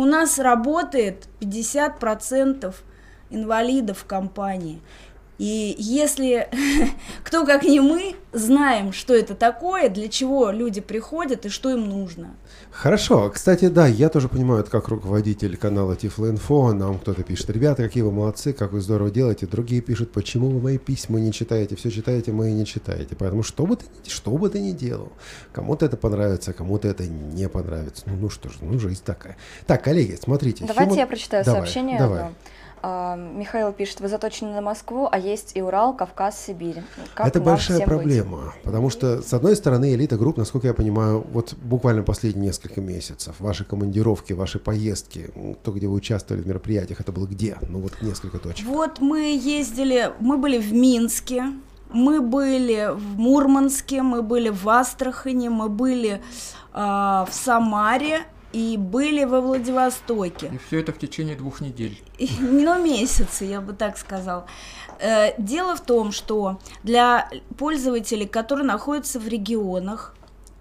50% инвалидов в компании. И если кто, как не мы, знаем, что это такое, для чего люди приходят и что им нужно. Хорошо. Кстати, да, я тоже понимаю, это как руководитель канала Тифлоинфо. Нам кто-то пишет: ребята, какие вы молодцы, как вы здорово делаете. Другие пишут: почему вы мои письма не читаете, все читаете, мои не читаете. Поэтому что бы ты ни делал, кому-то это понравится, кому-то это не понравится. Ну что ж, жизнь такая. Так, коллеги, смотрите. Давайте я прочитаю сообщение одно. Михаил пишет: вы заточены на Москву, а есть и Урал, Кавказ, Сибирь. Как это большая проблема, потому что, с одной стороны, Элита Групп, насколько я понимаю, вот буквально последние несколько месяцев, ваши командировки, ваши поездки, то, где вы участвовали в мероприятиях, это было где? Ну вот несколько точек. Вот мы были в Минске, мы были в Мурманске, мы были в Астрахани, мы были в Самаре, и были во Владивостоке. И все это в течение 2 недель. Ну, месяцы, я бы так сказал. Дело в том, что для пользователей, которые находятся в регионах,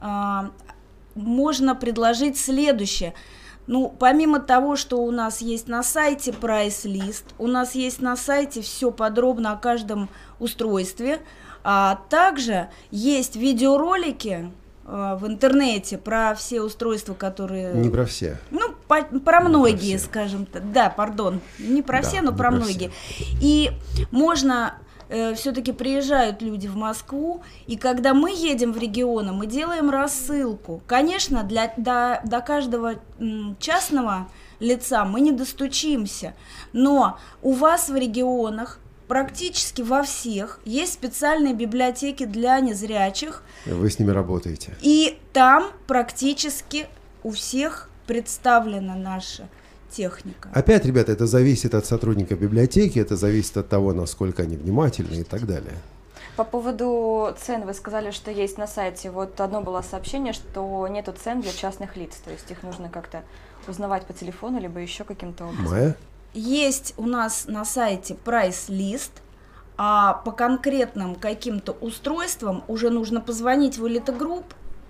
можно предложить следующее. Ну, помимо того, что у нас есть на сайте прайс-лист, у нас есть на сайте все подробно о каждом устройстве, а также есть видеоролики в интернете про все устройства, которые... Не про все. Ну, про многие, про скажем так. Да, пардон, не про все, но про многие. Все. И можно... все-таки приезжают люди в Москву, и когда мы едем в регионы, мы делаем рассылку. Конечно, до каждого частного лица мы не достучимся, но у вас в регионах практически во всех есть специальные библиотеки для незрячих. Вы с ними работаете. И там практически у всех представлена наша техника. Опять, ребята, это зависит от сотрудника библиотеки, это зависит от того, насколько они внимательны и так далее. По поводу цен вы сказали, что есть на сайте. Вот одно было сообщение, что нету цен для частных лиц, то есть их нужно как-то узнавать по телефону, либо еще каким-то образом. Майя? Есть у нас на сайте прайс-лист, а по конкретным каким-то устройствам уже нужно позвонить в Элитогрупп,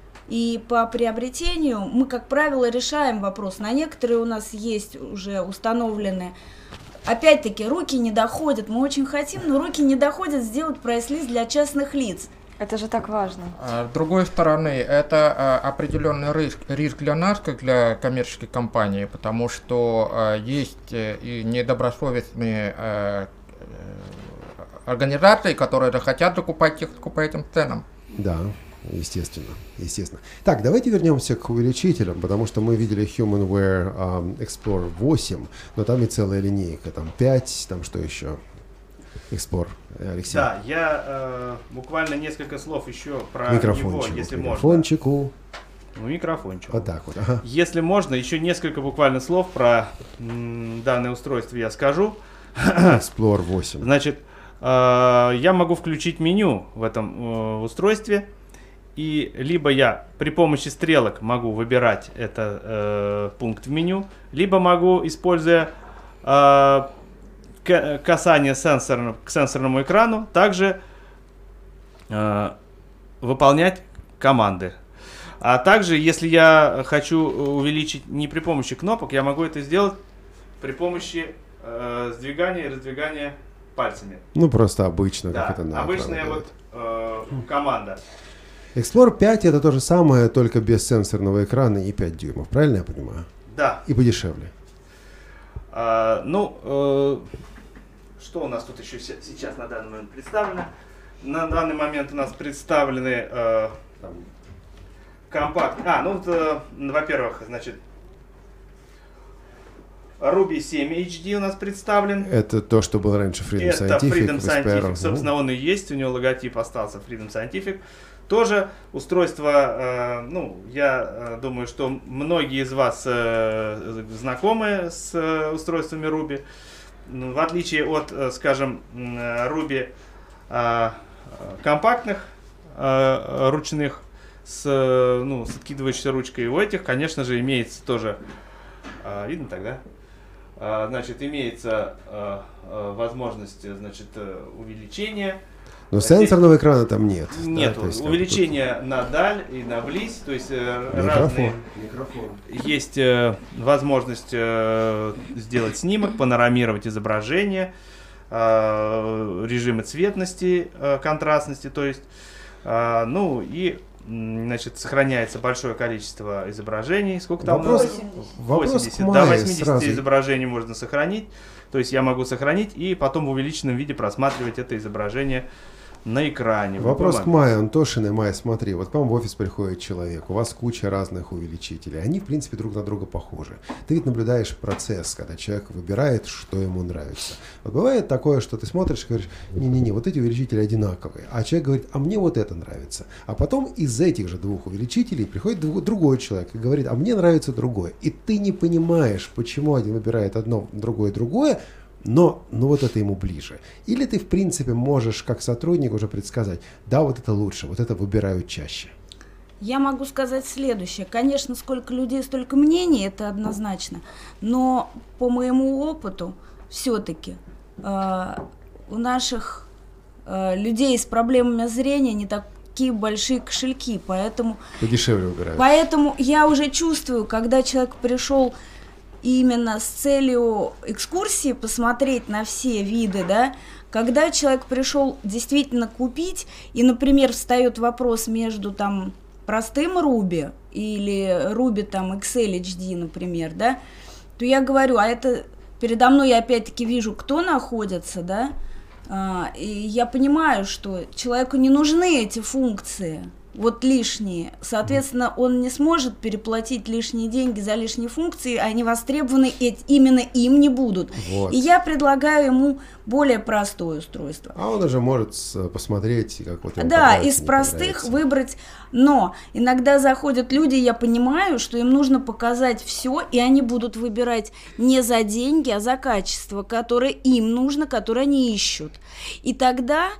и по приобретению мы, как правило, решаем вопрос. На некоторые у нас есть уже установлены. Опять-таки, руки не доходят. Мы очень хотим, но руки не доходят сделать прайс-лист для частных лиц. Это же так важно. С другой стороны, это определенный риск для нас, как для коммерческой компании, потому что есть и недобросовестные организации, которые хотят закупать технику по этим ценам. Да. Естественно. Так, давайте вернемся к увеличителям, потому что мы видели HumanWare Explorer 8, но там и целая линейка, там 5, там что еще? Explorer, Алексей. Да, я буквально несколько слов еще про него, если можно. Микрофончику. Вот так вот. Ага. Если можно, еще несколько буквально слов про данное устройство я скажу. Explorer 8. Значит, я могу включить меню в этом устройстве. И либо я при помощи стрелок могу выбирать это пункт в меню, либо могу, используя касание к сенсорному экрану, также выполнять команды. А также, если я хочу увеличить не при помощи кнопок, я могу это сделать при помощи сдвигания и раздвигания пальцами. Ну, просто обычно, да, как это на обычная команда. Explorer 5 это то же самое, только без сенсорного экрана и 5 дюймов, правильно я понимаю? Да. И подешевле. Что у нас тут еще сейчас на данный момент представлено? На данный момент у нас представлены компактные... во-первых, значит, Ruby 7 HD у нас представлен. Это то, что было раньше Freedom Scientific. Это Freedom Scientific, собственно, он и есть, у него логотип остался Freedom Scientific. Тоже устройство, я думаю, что многие из вас знакомы с устройствами Ruby. В отличие от, скажем, Ruby компактных, ручных, с откидывающейся ручкой, у этих, конечно же, имеется тоже, видно тогда? Значит, имеется возможность, значит, увеличения. Но сенсорного экрана там нет. Нет, да, увеличение на даль и на близь, то есть разные. Есть возможность сделать снимок, панорамировать изображение, режимы цветности, контрастности, то есть, значит, сохраняется большое количество изображений. Сколько там? 80. До 80 сразу изображений можно сохранить. То есть я могу сохранить и потом в увеличенном виде просматривать это изображение на экране. Вопрос к Майе Антошиной. Майя, смотри, вот к вам в офис приходит человек, у вас куча разных увеличителей, они в принципе друг на друга похожи. Ты ведь наблюдаешь процесс, когда человек выбирает, что ему нравится. Вот бывает такое, что ты смотришь и говоришь, не-не-не, вот эти увеличители одинаковые, а человек говорит, а мне вот это нравится. А потом из этих же двух увеличителей приходит другой человек и говорит, а мне нравится другое. И ты не понимаешь, почему один выбирает одно, другое, но вот это ему ближе. Или ты, в принципе, можешь, как сотрудник, уже предсказать, да, вот это лучше, вот это выбирают чаще. Я могу сказать следующее. Конечно, сколько людей, столько мнений, это однозначно. Но по моему опыту, все-таки у наших людей с проблемами зрения не такие большие кошельки, поэтому... Подешевле выбирают. Поэтому я уже чувствую, когда человек пришел именно с целью экскурсии посмотреть на все виды, да, когда человек пришел действительно купить, и, например, встает вопрос между там простым Ruby или Ruby там XL HD, например, да, то я говорю, а это передо мной я опять-таки вижу, кто находится, да, и я понимаю, что человеку не нужны эти функции, вот лишние, соответственно, он не сможет переплатить лишние деньги за лишние функции, они востребованы именно им не будут. Вот. И я предлагаю ему более простое устройство. А он уже может посмотреть, как вот ему да, из простых выбрать, но иногда заходят люди, я понимаю, что им нужно показать все, и они будут выбирать не за деньги, а за качество, которое им нужно, которое они ищут. И тогда...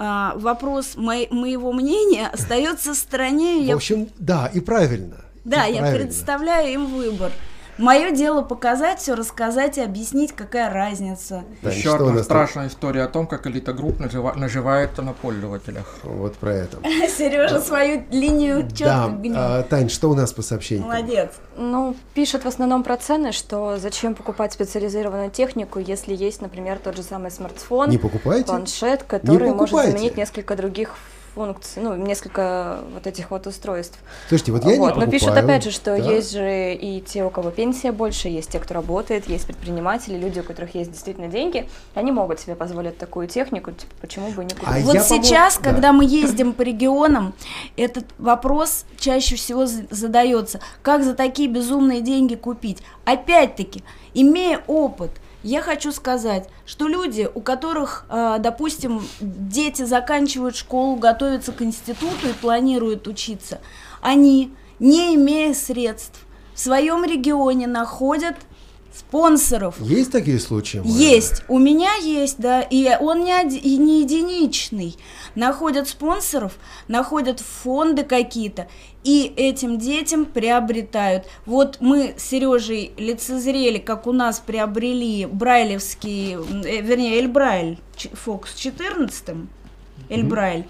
вопрос моего мнения остается в стороне. В общем, да, и правильно. Да, я предоставляю им выбор. Мое дело показать все, рассказать и объяснить, какая разница. Да, еще одна страшная история о том, как Elite Group наживается на пользователях. Вот про это. Сережа свою линию четко гнет. Да, Тань, что у нас по сообщениям? Молодец. Ну, пишут в основном про цены, что зачем покупать специализированную технику, если есть, например, тот же самый смартфон, планшет, который может заменить несколько других функций, ну, несколько вот этих вот устройств. Слушайте, вот я не покупаю. Но пишут опять же, что есть же и те, у кого пенсия больше, есть те, кто работает, есть предприниматели, люди, у которых есть действительно деньги, они могут себе позволить такую технику, типа, почему бы не купить. Вот сейчас, когда мы ездим по регионам, этот вопрос чаще всего задается, как за такие безумные деньги купить. Опять-таки, имея опыт, я хочу сказать, что люди, у которых, допустим, дети заканчивают школу, готовятся к институту и планируют учиться, они, не имея средств, в своем регионе находят спонсоров. Есть такие случаи? Есть. У меня есть, да, и он не единичный. Находят спонсоров, находят фонды какие-то, и этим детям приобретают. Вот мы с Сережей лицезрели, как у нас приобрели брайлевский, вернее, Эльбрайль, Фокс 14, Эльбрайль.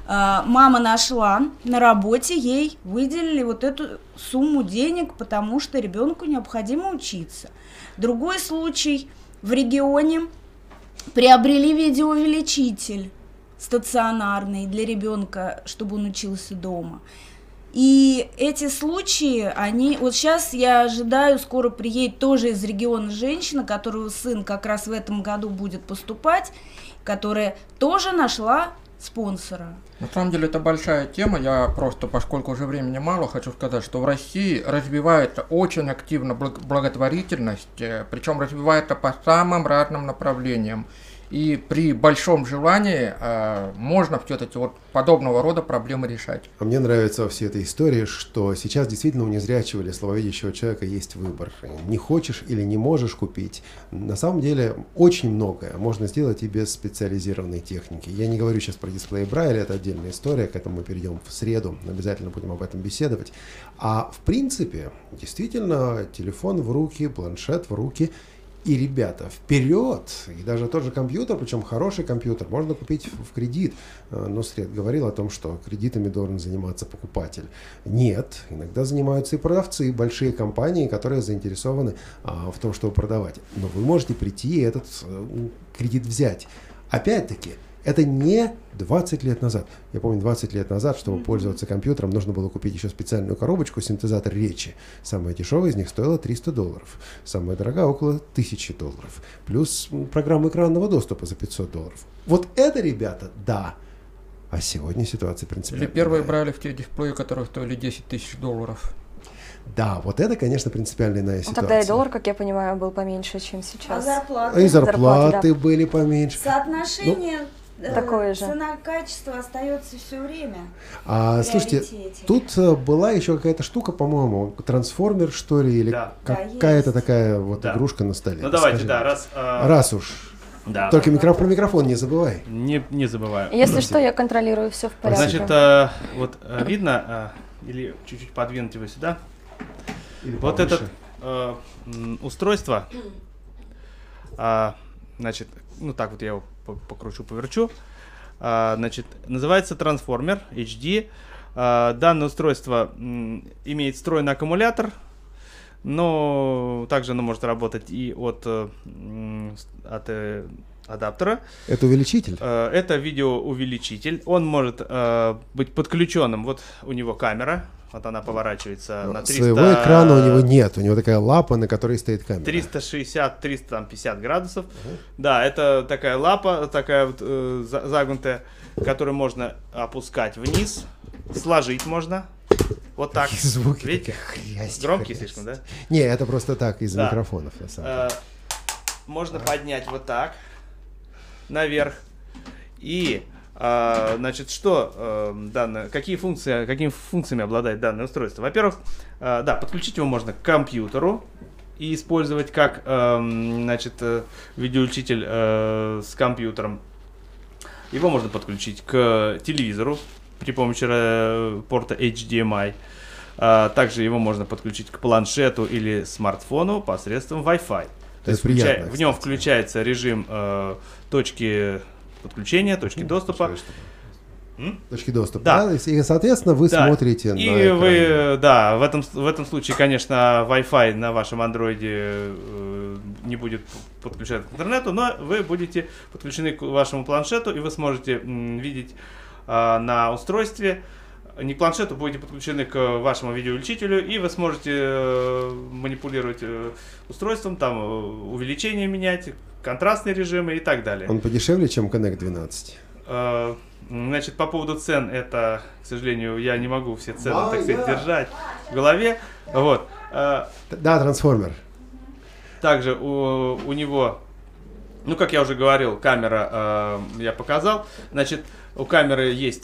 Мама нашла на работе, ей выделили вот эту сумму денег, потому что ребенку необходимо учиться. Другой случай, в регионе приобрели видеоувеличитель стационарный для ребенка, чтобы он учился дома. И эти случаи, они... Вот сейчас я ожидаю, скоро приедет тоже из региона женщина, которого сын как раз в этом году будет поступать, которая тоже нашла спонсора. На самом деле это большая тема, я просто, поскольку уже времени мало, хочу сказать, что в России развивается очень активно благотворительность, причем развивается по самым разным направлениям. И при большом желании можно все-таки вот подобного рода проблемы решать. А мне нравится во всей этой истории, что сейчас действительно у незрячего или слабовидящего человека есть выбор. Не хочешь или не можешь купить. На самом деле очень многое можно сделать и без специализированной техники. Я не говорю сейчас про дисплей Брайля, это отдельная история, к этому мы перейдем в среду, обязательно будем об этом беседовать. А в принципе, действительно, телефон в руки, планшет в руки. И, ребята, вперед! И даже тот же компьютер, причем хороший компьютер, можно купить в кредит. Нусрет говорил о том, что кредитами должен заниматься покупатель. Нет, иногда занимаются и продавцы, и большие компании, которые заинтересованы в том, чтобы продавать. Но вы можете прийти и этот кредит взять. Опять-таки, это не 20 лет назад. Я помню, 20 лет назад, чтобы пользоваться компьютером, нужно было купить еще специальную коробочку, синтезатор речи. Самая дешевая из них стоила $300. Самая дорогая около $1000. Плюс программа экранного доступа за $500. Вот это, ребята, да. А сегодня ситуация принципиально. Или первые брайлевские дисплеи, которые стоили $10 000. Да, вот это, конечно, принципиально иная ситуация. Тогда и доллар, как я понимаю, был поменьше, чем сейчас. А зарплаты? И зарплаты были поменьше. Соотношение... Такое же. Цена-качество остается все время. Слушайте, тут была еще какая-то штука, по-моему, трансформер, что ли, или какая-то такая вот игрушка на столе. Ну давайте, раз уж. Да. Только про микрофон не забывай. Не забываю. Если что, я контролирую, все в порядке. Значит, вот видно, или чуть-чуть подвинуть его сюда. Или вот повыше. это устройство, значит, ну так вот я его покручу, поверчу, значит, называется трансформер HD. Данное устройство имеет встроенный аккумулятор, но также оно может работать и от адаптера. Это увеличитель? Это видеоувеличитель. Он может быть подключенным. Вот у него камера. Вот она поворачивается на 300... Своего экрана у него нет. У него такая лапа, на которой стоит камера. 360-350 градусов. Да, это такая лапа, такая вот загнутая, которую можно опускать вниз. Сложить можно. Вот так. Звуки. Видите? Громкие слишком, да? Не, это просто так, из-за микрофонов, на самом деле. Можно поднять вот так наверх. И, значит, какими функциями обладает данное устройство? Во-первых, подключить его можно к компьютеру и использовать как, значит, видеоучитель с компьютером. Его можно подключить к телевизору при помощи порта HDMI. Также его можно подключить к планшету или смартфону посредством Wi-Fi. То есть в нем включается режим точки подключения, точки доступа. Точки доступа. Да. И, соответственно, вы смотрите на экране. В этом случае, конечно, Wi-Fi на вашем андроиде не будет подключаться к интернету, но вы будете подключены к вашему планшету, и вы сможете видеть на устройстве, не к планшету, будете подключены к вашему видеоувеличителю, и вы сможете манипулировать устройством, там увеличение менять, контрастные режимы и так далее. Он подешевле, чем Connect 12? Значит, по поводу цен, это, к сожалению, я не могу все цены, так сказать, держать в голове. Вот. Да, трансформер. Также у него, ну, как я уже говорил, камера я показал. Значит, у камеры есть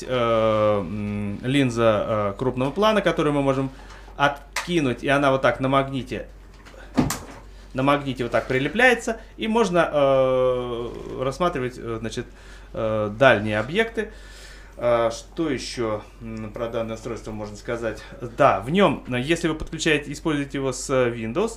линза крупного плана, которую мы можем откинуть, и она вот так на магните вот так прилепляется, и можно рассматривать, значит, дальние объекты. Что еще про данное устройство можно сказать? Да, в нем, если вы используете его с Windows,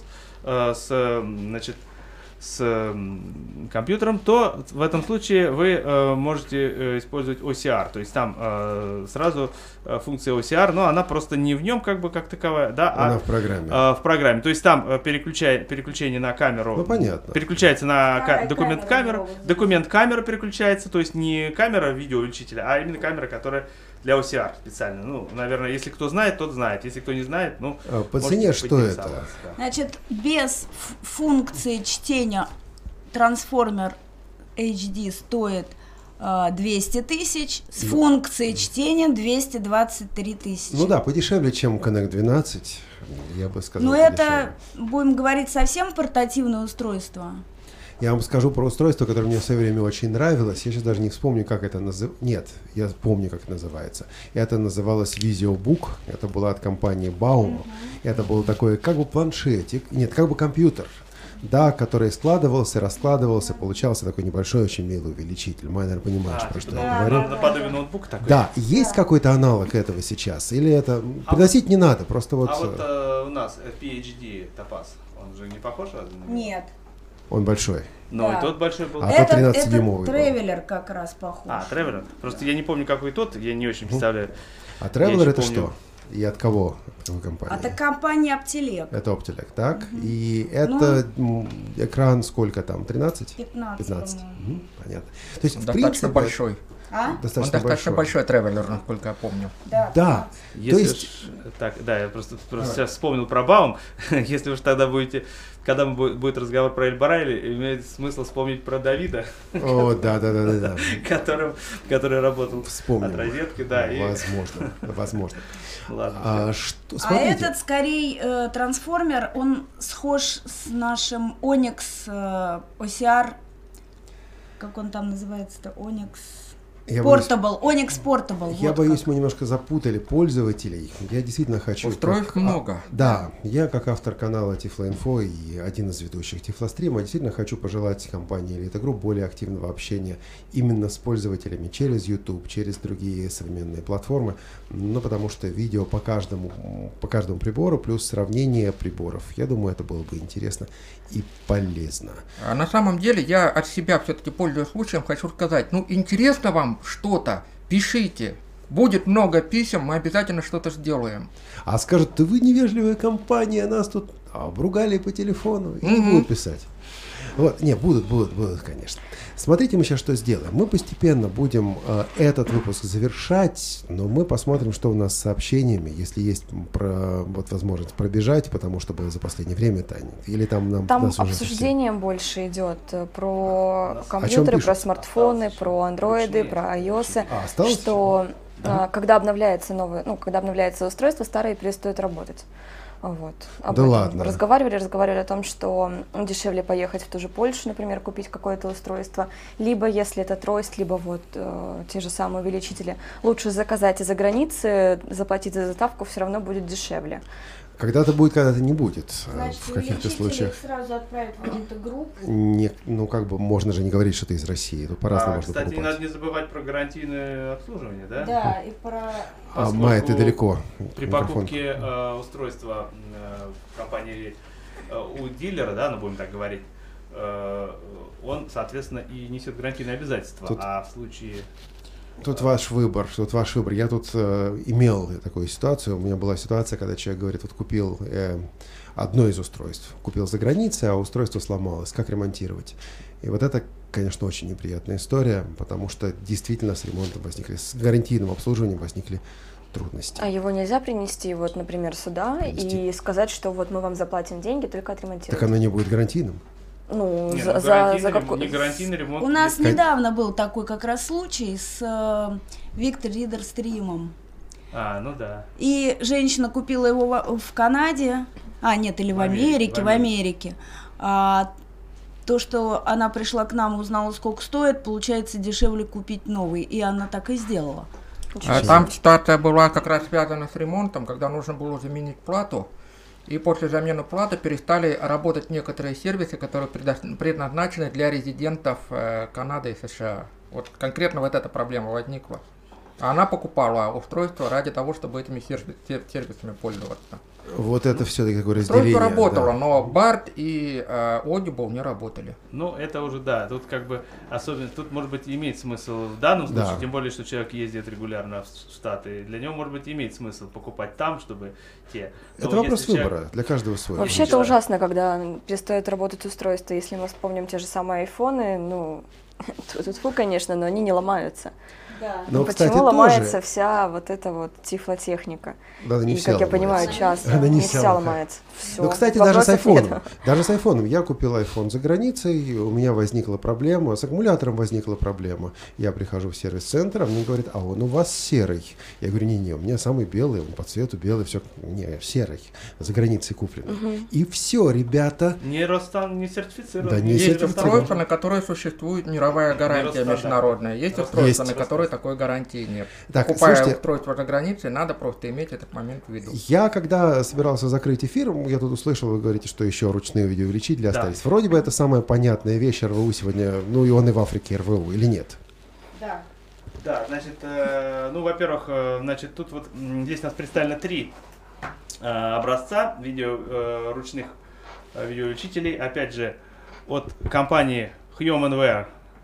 с компьютером, то в этом случае вы можете использовать OCR, то есть там сразу функция OCR, но она просто не в нем как таковая, да, она в программе. В программе, то есть там переключение на камеру, ну, понятно, переключается на документ камера переключается, то есть не камера видеоувеличителя, а именно камера, которая для OCR специально. Ну, наверное, если кто знает, тот знает. Если кто не знает, ну, по цене что это? Да. Значит, без функции чтения трансформер HD стоит 200 тысяч, с функцией чтения 223 тысячи. Ну да, подешевле, чем Connect 12, я бы сказал. Но это, будем говорить, совсем портативное устройство. Я вам скажу про устройство, которое мне в свое время очень нравилось. Я сейчас даже не вспомню, как это называется. Нет, я помню, как это называется. Это называлось VisioBook. Это было от компании Baum. Это был такой как бы планшетик, нет, как бы компьютер, да, который складывался, раскладывался, получался такой небольшой, очень милый увеличитель. Май, наверное, понимаешь, про что я говорю. Наподобие ноутбука такой. Да, есть какой-то аналог этого сейчас? Или это приносить не надо, просто вот... А вот у нас PhD Topaz, он же не похож? Нет. Он большой. Ну, да. И тот большой был. А тот 13-дюймовый был. Тревелер как раз похож. Тревелер? Просто я не помню, какой тот, я не очень представляю. А Тревелер это что? И от кого? От какой компании? Это компания Optelec. Это Optelec, так? И это экран сколько там? 13? 15. Понятно. То есть, достаточно большой. Достаточно большой тревелер, насколько я помню. Да. То есть... я просто сейчас вспомнил про Baum. Если уж тогда будете... Когда будет разговор про Эльбарайли, имеет смысл вспомнить про Давида. О, да. Который работал от розетки, да. Возможно. Ладно. Этот, скорее, трансформер, он схож с нашим Onyx OCR, как он там называется-то, Onyx... Portable, Onyx Portable. Я боюсь, мы немножко запутали пользователей. Я действительно хочу... Устройств много. Да, я как автор канала Тифлоинфо и один из ведущих Тифлострима действительно хочу пожелать компании Elite Group более активного общения именно с пользователями через YouTube, через другие современные платформы. Ну, потому что видео по каждому прибору плюс сравнение приборов. Я думаю, это было бы интересно и полезно. На самом деле, я от себя все-таки, пользуясь случаем, хочу сказать, ну, интересно вам что-то, пишите. Будет много писем, мы обязательно что-то сделаем. А скажут, да вы невежливая компания, нас тут обругали по телефону. И не будут писать. Вот, не, будут, конечно. Смотрите, мы сейчас что сделаем. Мы постепенно будем этот выпуск завершать, но мы посмотрим, что у нас с сообщениями, если есть возможность пробежать, потому что было за последнее время, Таня. Или там обсуждение больше идет про компьютеры, про смартфоны, про андроиды, про iOS, что когда обновляется устройство, старые перестают работать. Вот. Да ладно. Разговаривали о том, что дешевле поехать в ту же Польшу, например, купить какое-то устройство, либо, если это трость, либо вот те же самые увеличители, лучше заказать из-за границы, заплатить за доставку, все равно будет дешевле. Когда-то будет, когда-то не будет. Значит, в каких-то случаях. Сразу отправят в Elite Group. Не, ну как бы можно же не говорить, что ты из России. Тут по-разному можно кстати, покупать. не надо не забывать про гарантийное обслуживание, да? Да, и про... Майя, ты далеко. При покупке устройства в компании у дилера, да, ну будем так говорить, он, соответственно, и несет гарантийные обязательства. А в случае... Тут ваш выбор. Я тут имел такую ситуацию. У меня была ситуация, когда человек говорит, вот купил одно из устройств, купил за границей, а устройство сломалось. Как ремонтировать? И вот это, конечно, очень неприятная история, потому что действительно с ремонтом с гарантийным обслуживанием возникли трудности. А его нельзя принести, вот, например, сюда и сказать, что вот мы вам заплатим деньги, только отремонтируйте. Так оно не будет гарантийным. Ну, не гарантийный ремонт. У нас недавно был такой как раз случай с Victor Reader Stream. Ну да. И женщина купила его в Канаде, или в Америке. То, что она пришла к нам, узнала, сколько стоит, получается дешевле купить новый. И она так и сделала. Там ситуация была как раз связана с ремонтом, когда нужно было заменить плату. И после замены платы перестали работать некоторые сервисы, которые предназначены для резидентов Канады и США. Вот конкретно вот эта проблема возникла. Она покупала устройство ради того, чтобы этими сервисами пользоваться. Вот это все-таки такое разделение. Устройство работало, но BART и Audible не работали. Ну, это уже, да, тут как бы особенно, тут, может быть, имеет смысл в данном случае, тем более, что человек ездит регулярно в Штаты, для него, может быть, имеет смысл покупать там, чтобы те... Это вопрос выбора, для каждого свой. Вообще, это ужасно, когда перестает работать устройство. Если мы вспомним те же самые айфоны, ну, тут, конечно, но они не ломаются. Да. Но, почему кстати, ломается вся вот эта вот тифлотехника? Да, не и, вся как я понимаю, часто она не вся ломается. Все. Ну, кстати, даже с айфоном. Я купил айфон за границей, у меня возникла проблема, с аккумулятором возникла проблема. Я прихожу в сервис-центр, а мне говорят, а он у вас серый. Я говорю, не, у меня самый белый, он по цвету белый, все, не, серый, за границей купленный. И все, ребята. Не Ростан, не сертифицирован. Да, не есть устройства, на которые существует мировая гарантия международная. Есть устройства, на которые такой гарантии нет. Так, покупая устройство за границей, надо просто иметь этот момент в виду. Я, когда собирался закрыть эфир, я тут услышал, вы говорите, что еще ручные видеоувеличители остались. Вроде бы это самая понятная вещь РВУ сегодня, ну и он и в Африке РВУ, или нет? Да. Да, значит, ну, во-первых, значит, тут вот здесь у нас представлено 3 образца ручных видеоувеличителей. Опять же, от компании Humanware.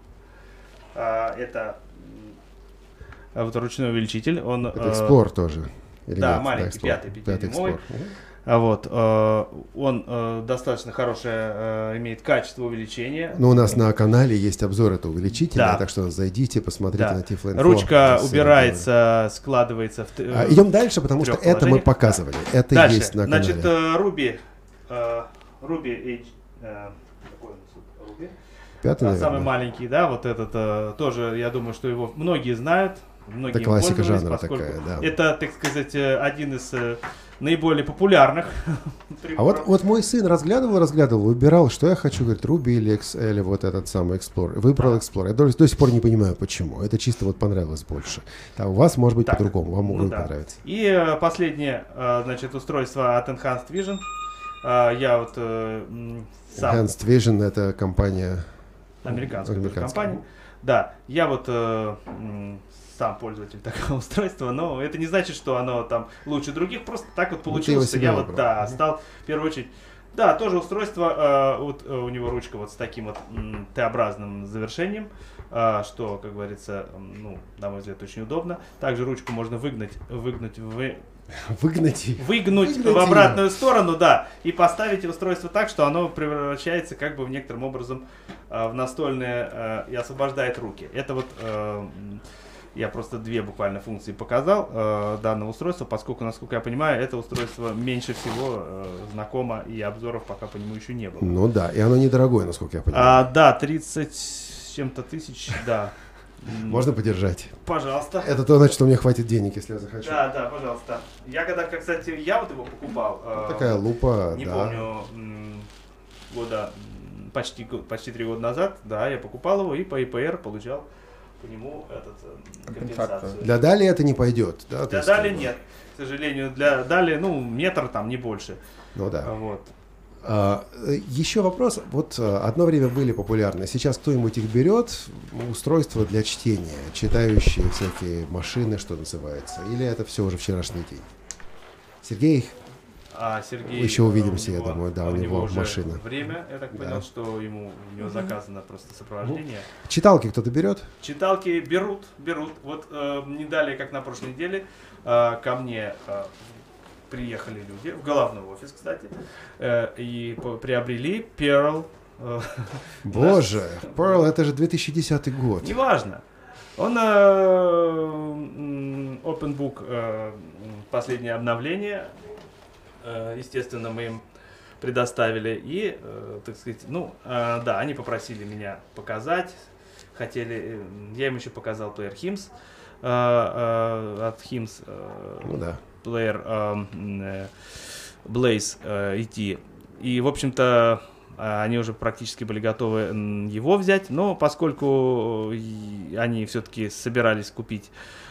Это вот ручной увеличитель. Он, это Explorer тоже. Или да, нет? маленький, да, 5-дюймовый. Вот, он достаточно хорошее имеет качество увеличения. Ну, у нас на канале есть обзор этого увеличителя, так что зайдите, посмотрите на Tiflo Info. Ручка убирается, складывается. Идем дальше, потому что это мы показывали. Это дальше. Есть на канале. Значит, Ruby H... Какой у нас Ruby? 5, самый маленький, да, вот этот тоже, я думаю, что его многие знают. многие это классика пользовались, жанра поскольку такая, да. это, так сказать, один из наиболее популярных А приборов. вот мой сын разглядывал, выбирал, что я хочу, говорит, Ruby или вот этот самый Explorer. Выбрал Explorer. Я до сих пор не понимаю, почему. Это чисто вот понравилось больше. А у вас может быть по-другому, вам Ruby понравится. И последнее, значит, устройство от Enhanced Vision. Я вот сам... Enhanced Vision — это компания... Американская компания. Да, я вот сам пользователь такого устройства, но это не значит, что оно там лучше других, просто так вот получилось, что я вот, стал в первую очередь, тоже устройство, вот у него ручка вот с таким вот Т-образным завершением, что, как говорится, на мой взгляд, очень удобно. Также ручку можно выгнуть в обратную сторону, и поставить устройство так, что оно превращается как бы некоторым образом в настольное и освобождает руки. Это вот я просто две буквально функции показал данного устройства, поскольку, насколько я понимаю, это устройство меньше всего знакомо и обзоров пока по нему еще не было. Ну да, и оно недорогое, насколько я понимаю. Да, 30 с чем-то тысяч, да. Можно подержать? Пожалуйста. Это то, значит, что мне хватит денег, если я захочу. Да, пожалуйста. Я когда, кстати, я вот его покупал. Такая лупа, не помню, года, почти 3 года назад, я покупал его и по ИПР получал по нему компенсацию. Для Дали это не пойдет, да? Для Дали нет, к сожалению. Для Дали, метр там, не больше. Ну да. Вот. Еще вопрос. Вот одно время были популярны. Сейчас кто-нибудь их берет, устройства для чтения, читающие всякие машины, что называется? Или это все уже вчерашний день? Сергей? Сергей, еще увидимся, я думаю, у него уже машина. Время, я так понял, что у него заказано просто сопровождение. Читалки кто-то берет? Читалки берут. Вот не далее, как на прошлой неделе, ко мне приехали люди, в головной офис, кстати, и приобрели Pearl. Боже, Pearl, это же 2010 год. Неважно. Он OpenBook, последнее обновление, естественно, мы им предоставили. И, так сказать, они попросили меня показать. Хотели, я им еще показал плеер HIMS от HIMS. Плеер Blaze ET. И, в общем-то, они уже практически были готовы его взять, но поскольку они все-таки собирались купить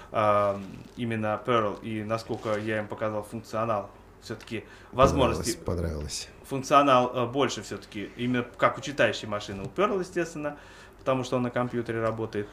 именно Pearl, и насколько я им показал функционал, все-таки возможности... Понравилось. Функционал больше все-таки, именно как у читающей машины у Pearl, естественно, потому что он на компьютере работает.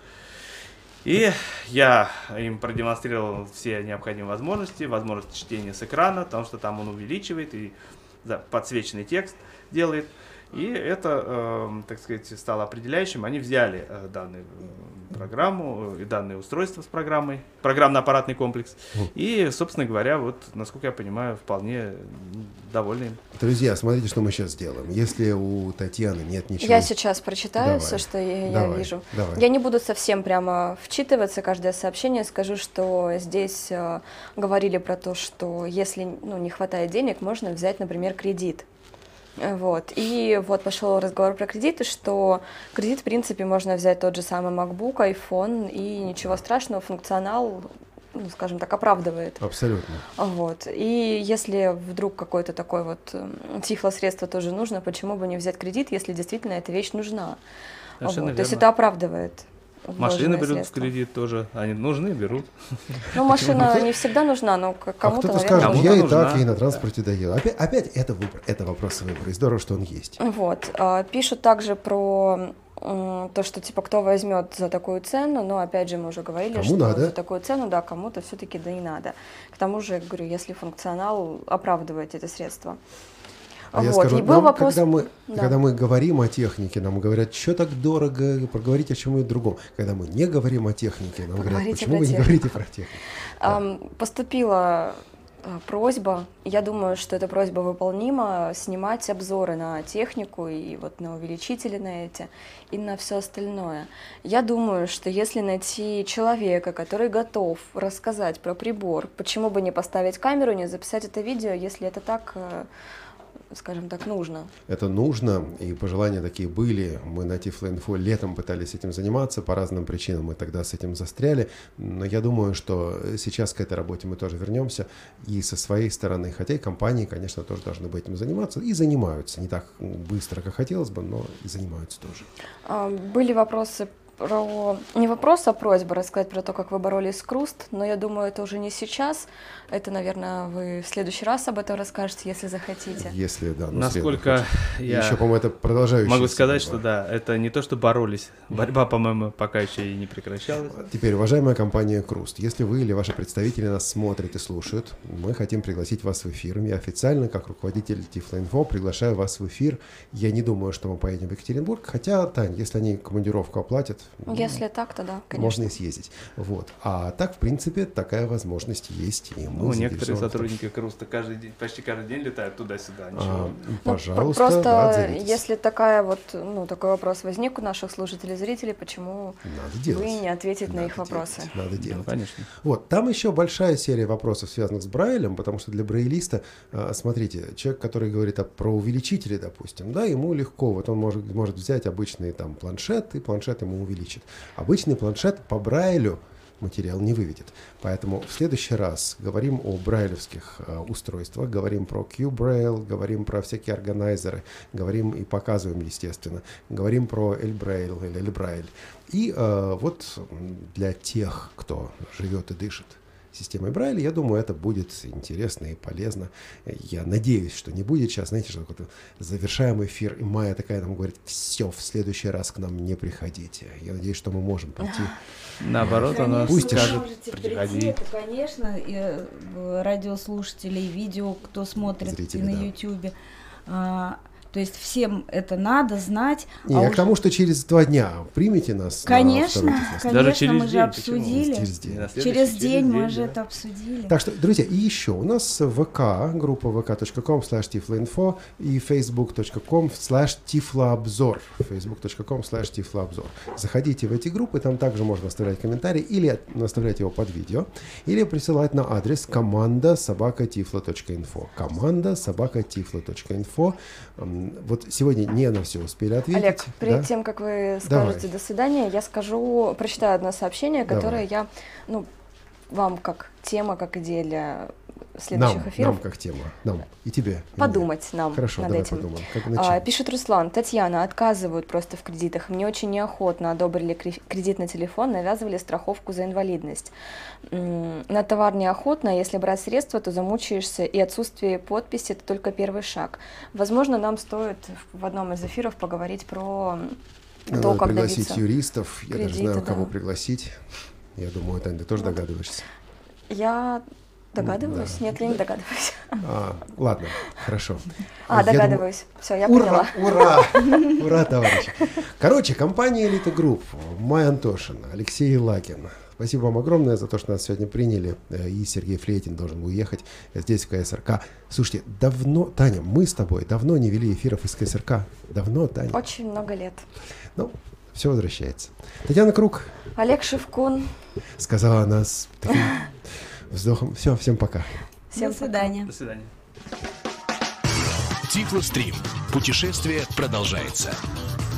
И я им продемонстрировал все необходимые возможности, возможность чтения с экрана, потому что там он увеличивает и подсвеченный текст делает. И это, так сказать, стало определяющим. Они взяли данную программу и данное устройство с программой, программно-аппаратный комплекс. И, собственно говоря, вот, насколько я понимаю, вполне довольны им. Друзья, смотрите, что мы сейчас сделаем. Если у Татьяны нет ничего... Я сейчас прочитаю все, что я вижу. Я не буду совсем прямо вчитываться каждое сообщение. Скажу, что здесь говорили про то, что если не хватает денег, можно взять, например, кредит. Вот. И вот пошел разговор про кредиты, что кредит, в принципе, можно взять тот же самый MacBook, iPhone, и ничего страшного, функционал, скажем так, оправдывает. Абсолютно. Вот. И если вдруг какое-то такое вот тифлосредство тоже нужно, почему бы не взять кредит, если действительно эта вещь нужна? Вот. То есть это оправдывает. Машины берут средства. В кредит тоже, они нужны, берут. Машина не всегда нужна, но кому-то, кто-то скажет, я и так ей на транспорте доеду. Опять это выбор, это вопрос выбора, и здорово, что он есть. Вот, пишут также про то, что типа кто возьмет за такую цену, но опять же мы уже говорили, кому что надо? За такую цену, кому-то все-таки не надо. К тому же, я говорю, если функционал оправдывает это средство. Я скажу, и был вопрос... когда мы говорим о технике, нам говорят, что так дорого, поговорите о чем-нибудь другом. Когда мы не говорим о технике, нам говорят, почему вы не говорите про технику. Поступила просьба, я думаю, что эта просьба выполнима, снимать обзоры на технику и вот на увеличители на эти и на все остальное. Я думаю, что если найти человека, который готов рассказать про прибор, почему бы не поставить камеру, не записать это видео, если это так... скажем так, нужно. Это нужно, и пожелания такие были. Мы на Тифло-Инфо летом пытались этим заниматься, по разным причинам мы тогда с этим застряли, но я думаю, что сейчас к этой работе мы тоже вернемся, и со своей стороны, хотя и компании, конечно, тоже должны бы этим заниматься, и занимаются, не так быстро, как хотелось бы, но и занимаются тоже. Были вопросы не вопрос, а просьба рассказать про то, как вы боролись с Круст, но я думаю, это уже не сейчас. Это, наверное, вы в следующий раз об этом расскажете, если захотите. Если, да. Насколько я еще, по-моему, это продолжающаяся могу сказать, что да, это не то, что боролись. Борьба, по-моему, пока еще и не прекращалась. Теперь, уважаемая компания Круст, если вы или ваши представители нас смотрят и слушают, мы хотим пригласить вас в эфир. Я официально, как руководитель Тифло-Инфо, приглашаю вас в эфир. Я не думаю, что мы поедем в Екатеринбург, хотя, Тань, если они командировку оплатят, если так, то да, конечно. Можно и съездить. Вот. А так, в принципе, такая возможность есть. И некоторые сотрудники Круста почти каждый день летают туда-сюда. Пожалуйста. Просто да, если такой вопрос возник у наших слушателей и зрителей, почему вы не ответите на их вопросы? Надо делать. Конечно. Вот. Там еще большая серия вопросов, связанных с Брайлем, потому что для брайлиста, смотрите, человек, который говорит про увеличители, допустим, да, ему легко. Вот он может взять обычный там планшет, и планшет ему увеличит. Обычный планшет по Брайлю материал не выведет. Поэтому в следующий раз говорим о брайлевских устройствах, говорим про Q-Braille, говорим про всякие органайзеры, говорим и показываем, естественно, говорим про L-Braille или L-Braille. И вот для тех, кто живет и дышит системой Брайля, я думаю, это будет интересно и полезно. Я надеюсь, что не будет сейчас, знаете, что завершаем эфир, и Майя такая нам говорит: все, в следующий раз к нам не приходите. Я надеюсь, что мы можем прийти. Наоборот, она пусть можете прийти, это, конечно, и радиослушатели, и видео, кто смотрит зрители, на YouTube. То есть всем это надо знать. К тому, что через 2 дня примите нас. Конечно, даже через мы же обсудили. Через день мы же это обсудили. Так что, друзья, и еще у нас ВК, группа vk.com/tifloinfo и facebook.com/tifloobzor. facebook.com/tifloobzor. Заходите в эти группы, там также можно оставлять комментарий или оставлять его под видео, или присылать на адрес команда@tiflo.info. команда@tiflo.info. Вот сегодня не на все успели ответить. Олег, перед тем, как вы скажете «до свидания», я прочитаю одно сообщение, которое я, вам как тема, как идея для следующих эфиров. Нам как тема, нам и тебе. Подумать нам Хорошо, над давай этим. Подумаем. Пишет Руслан: Татьяна, отказывают просто в кредитах. Мне очень неохотно одобрили кредит на телефон, навязывали страховку за инвалидность. На товар неохотно, если брать средства, то замучаешься, и отсутствие подписи – это только первый шаг. Возможно, нам стоит в одном из эфиров поговорить про то, как пригласить юристов. Я кредиты, даже знаю, кого пригласить. Я думаю, Тань, ты тоже догадываешься. Я догадываюсь? Да. Нет, я не догадываюсь. Ладно, хорошо. Догадываюсь. Все, я поняла. Ура, товарищи. Короче, компания Elite Group, Майя Антошина, Алексей Лакин. Спасибо вам огромное за то, что нас сегодня приняли. И Сергей Флейтин должен уехать здесь, в КСРК. Слушайте, Таня, мы с тобой давно не вели эфиров из КСРК. Давно, Таня? Очень много лет. Все возвращается. Татьяна Круг. Олег Шевкун. Сказала она с таким вздохом. Все, всем пока. Всем до свидания. До свидания. Тифлострим. Путешествие продолжается.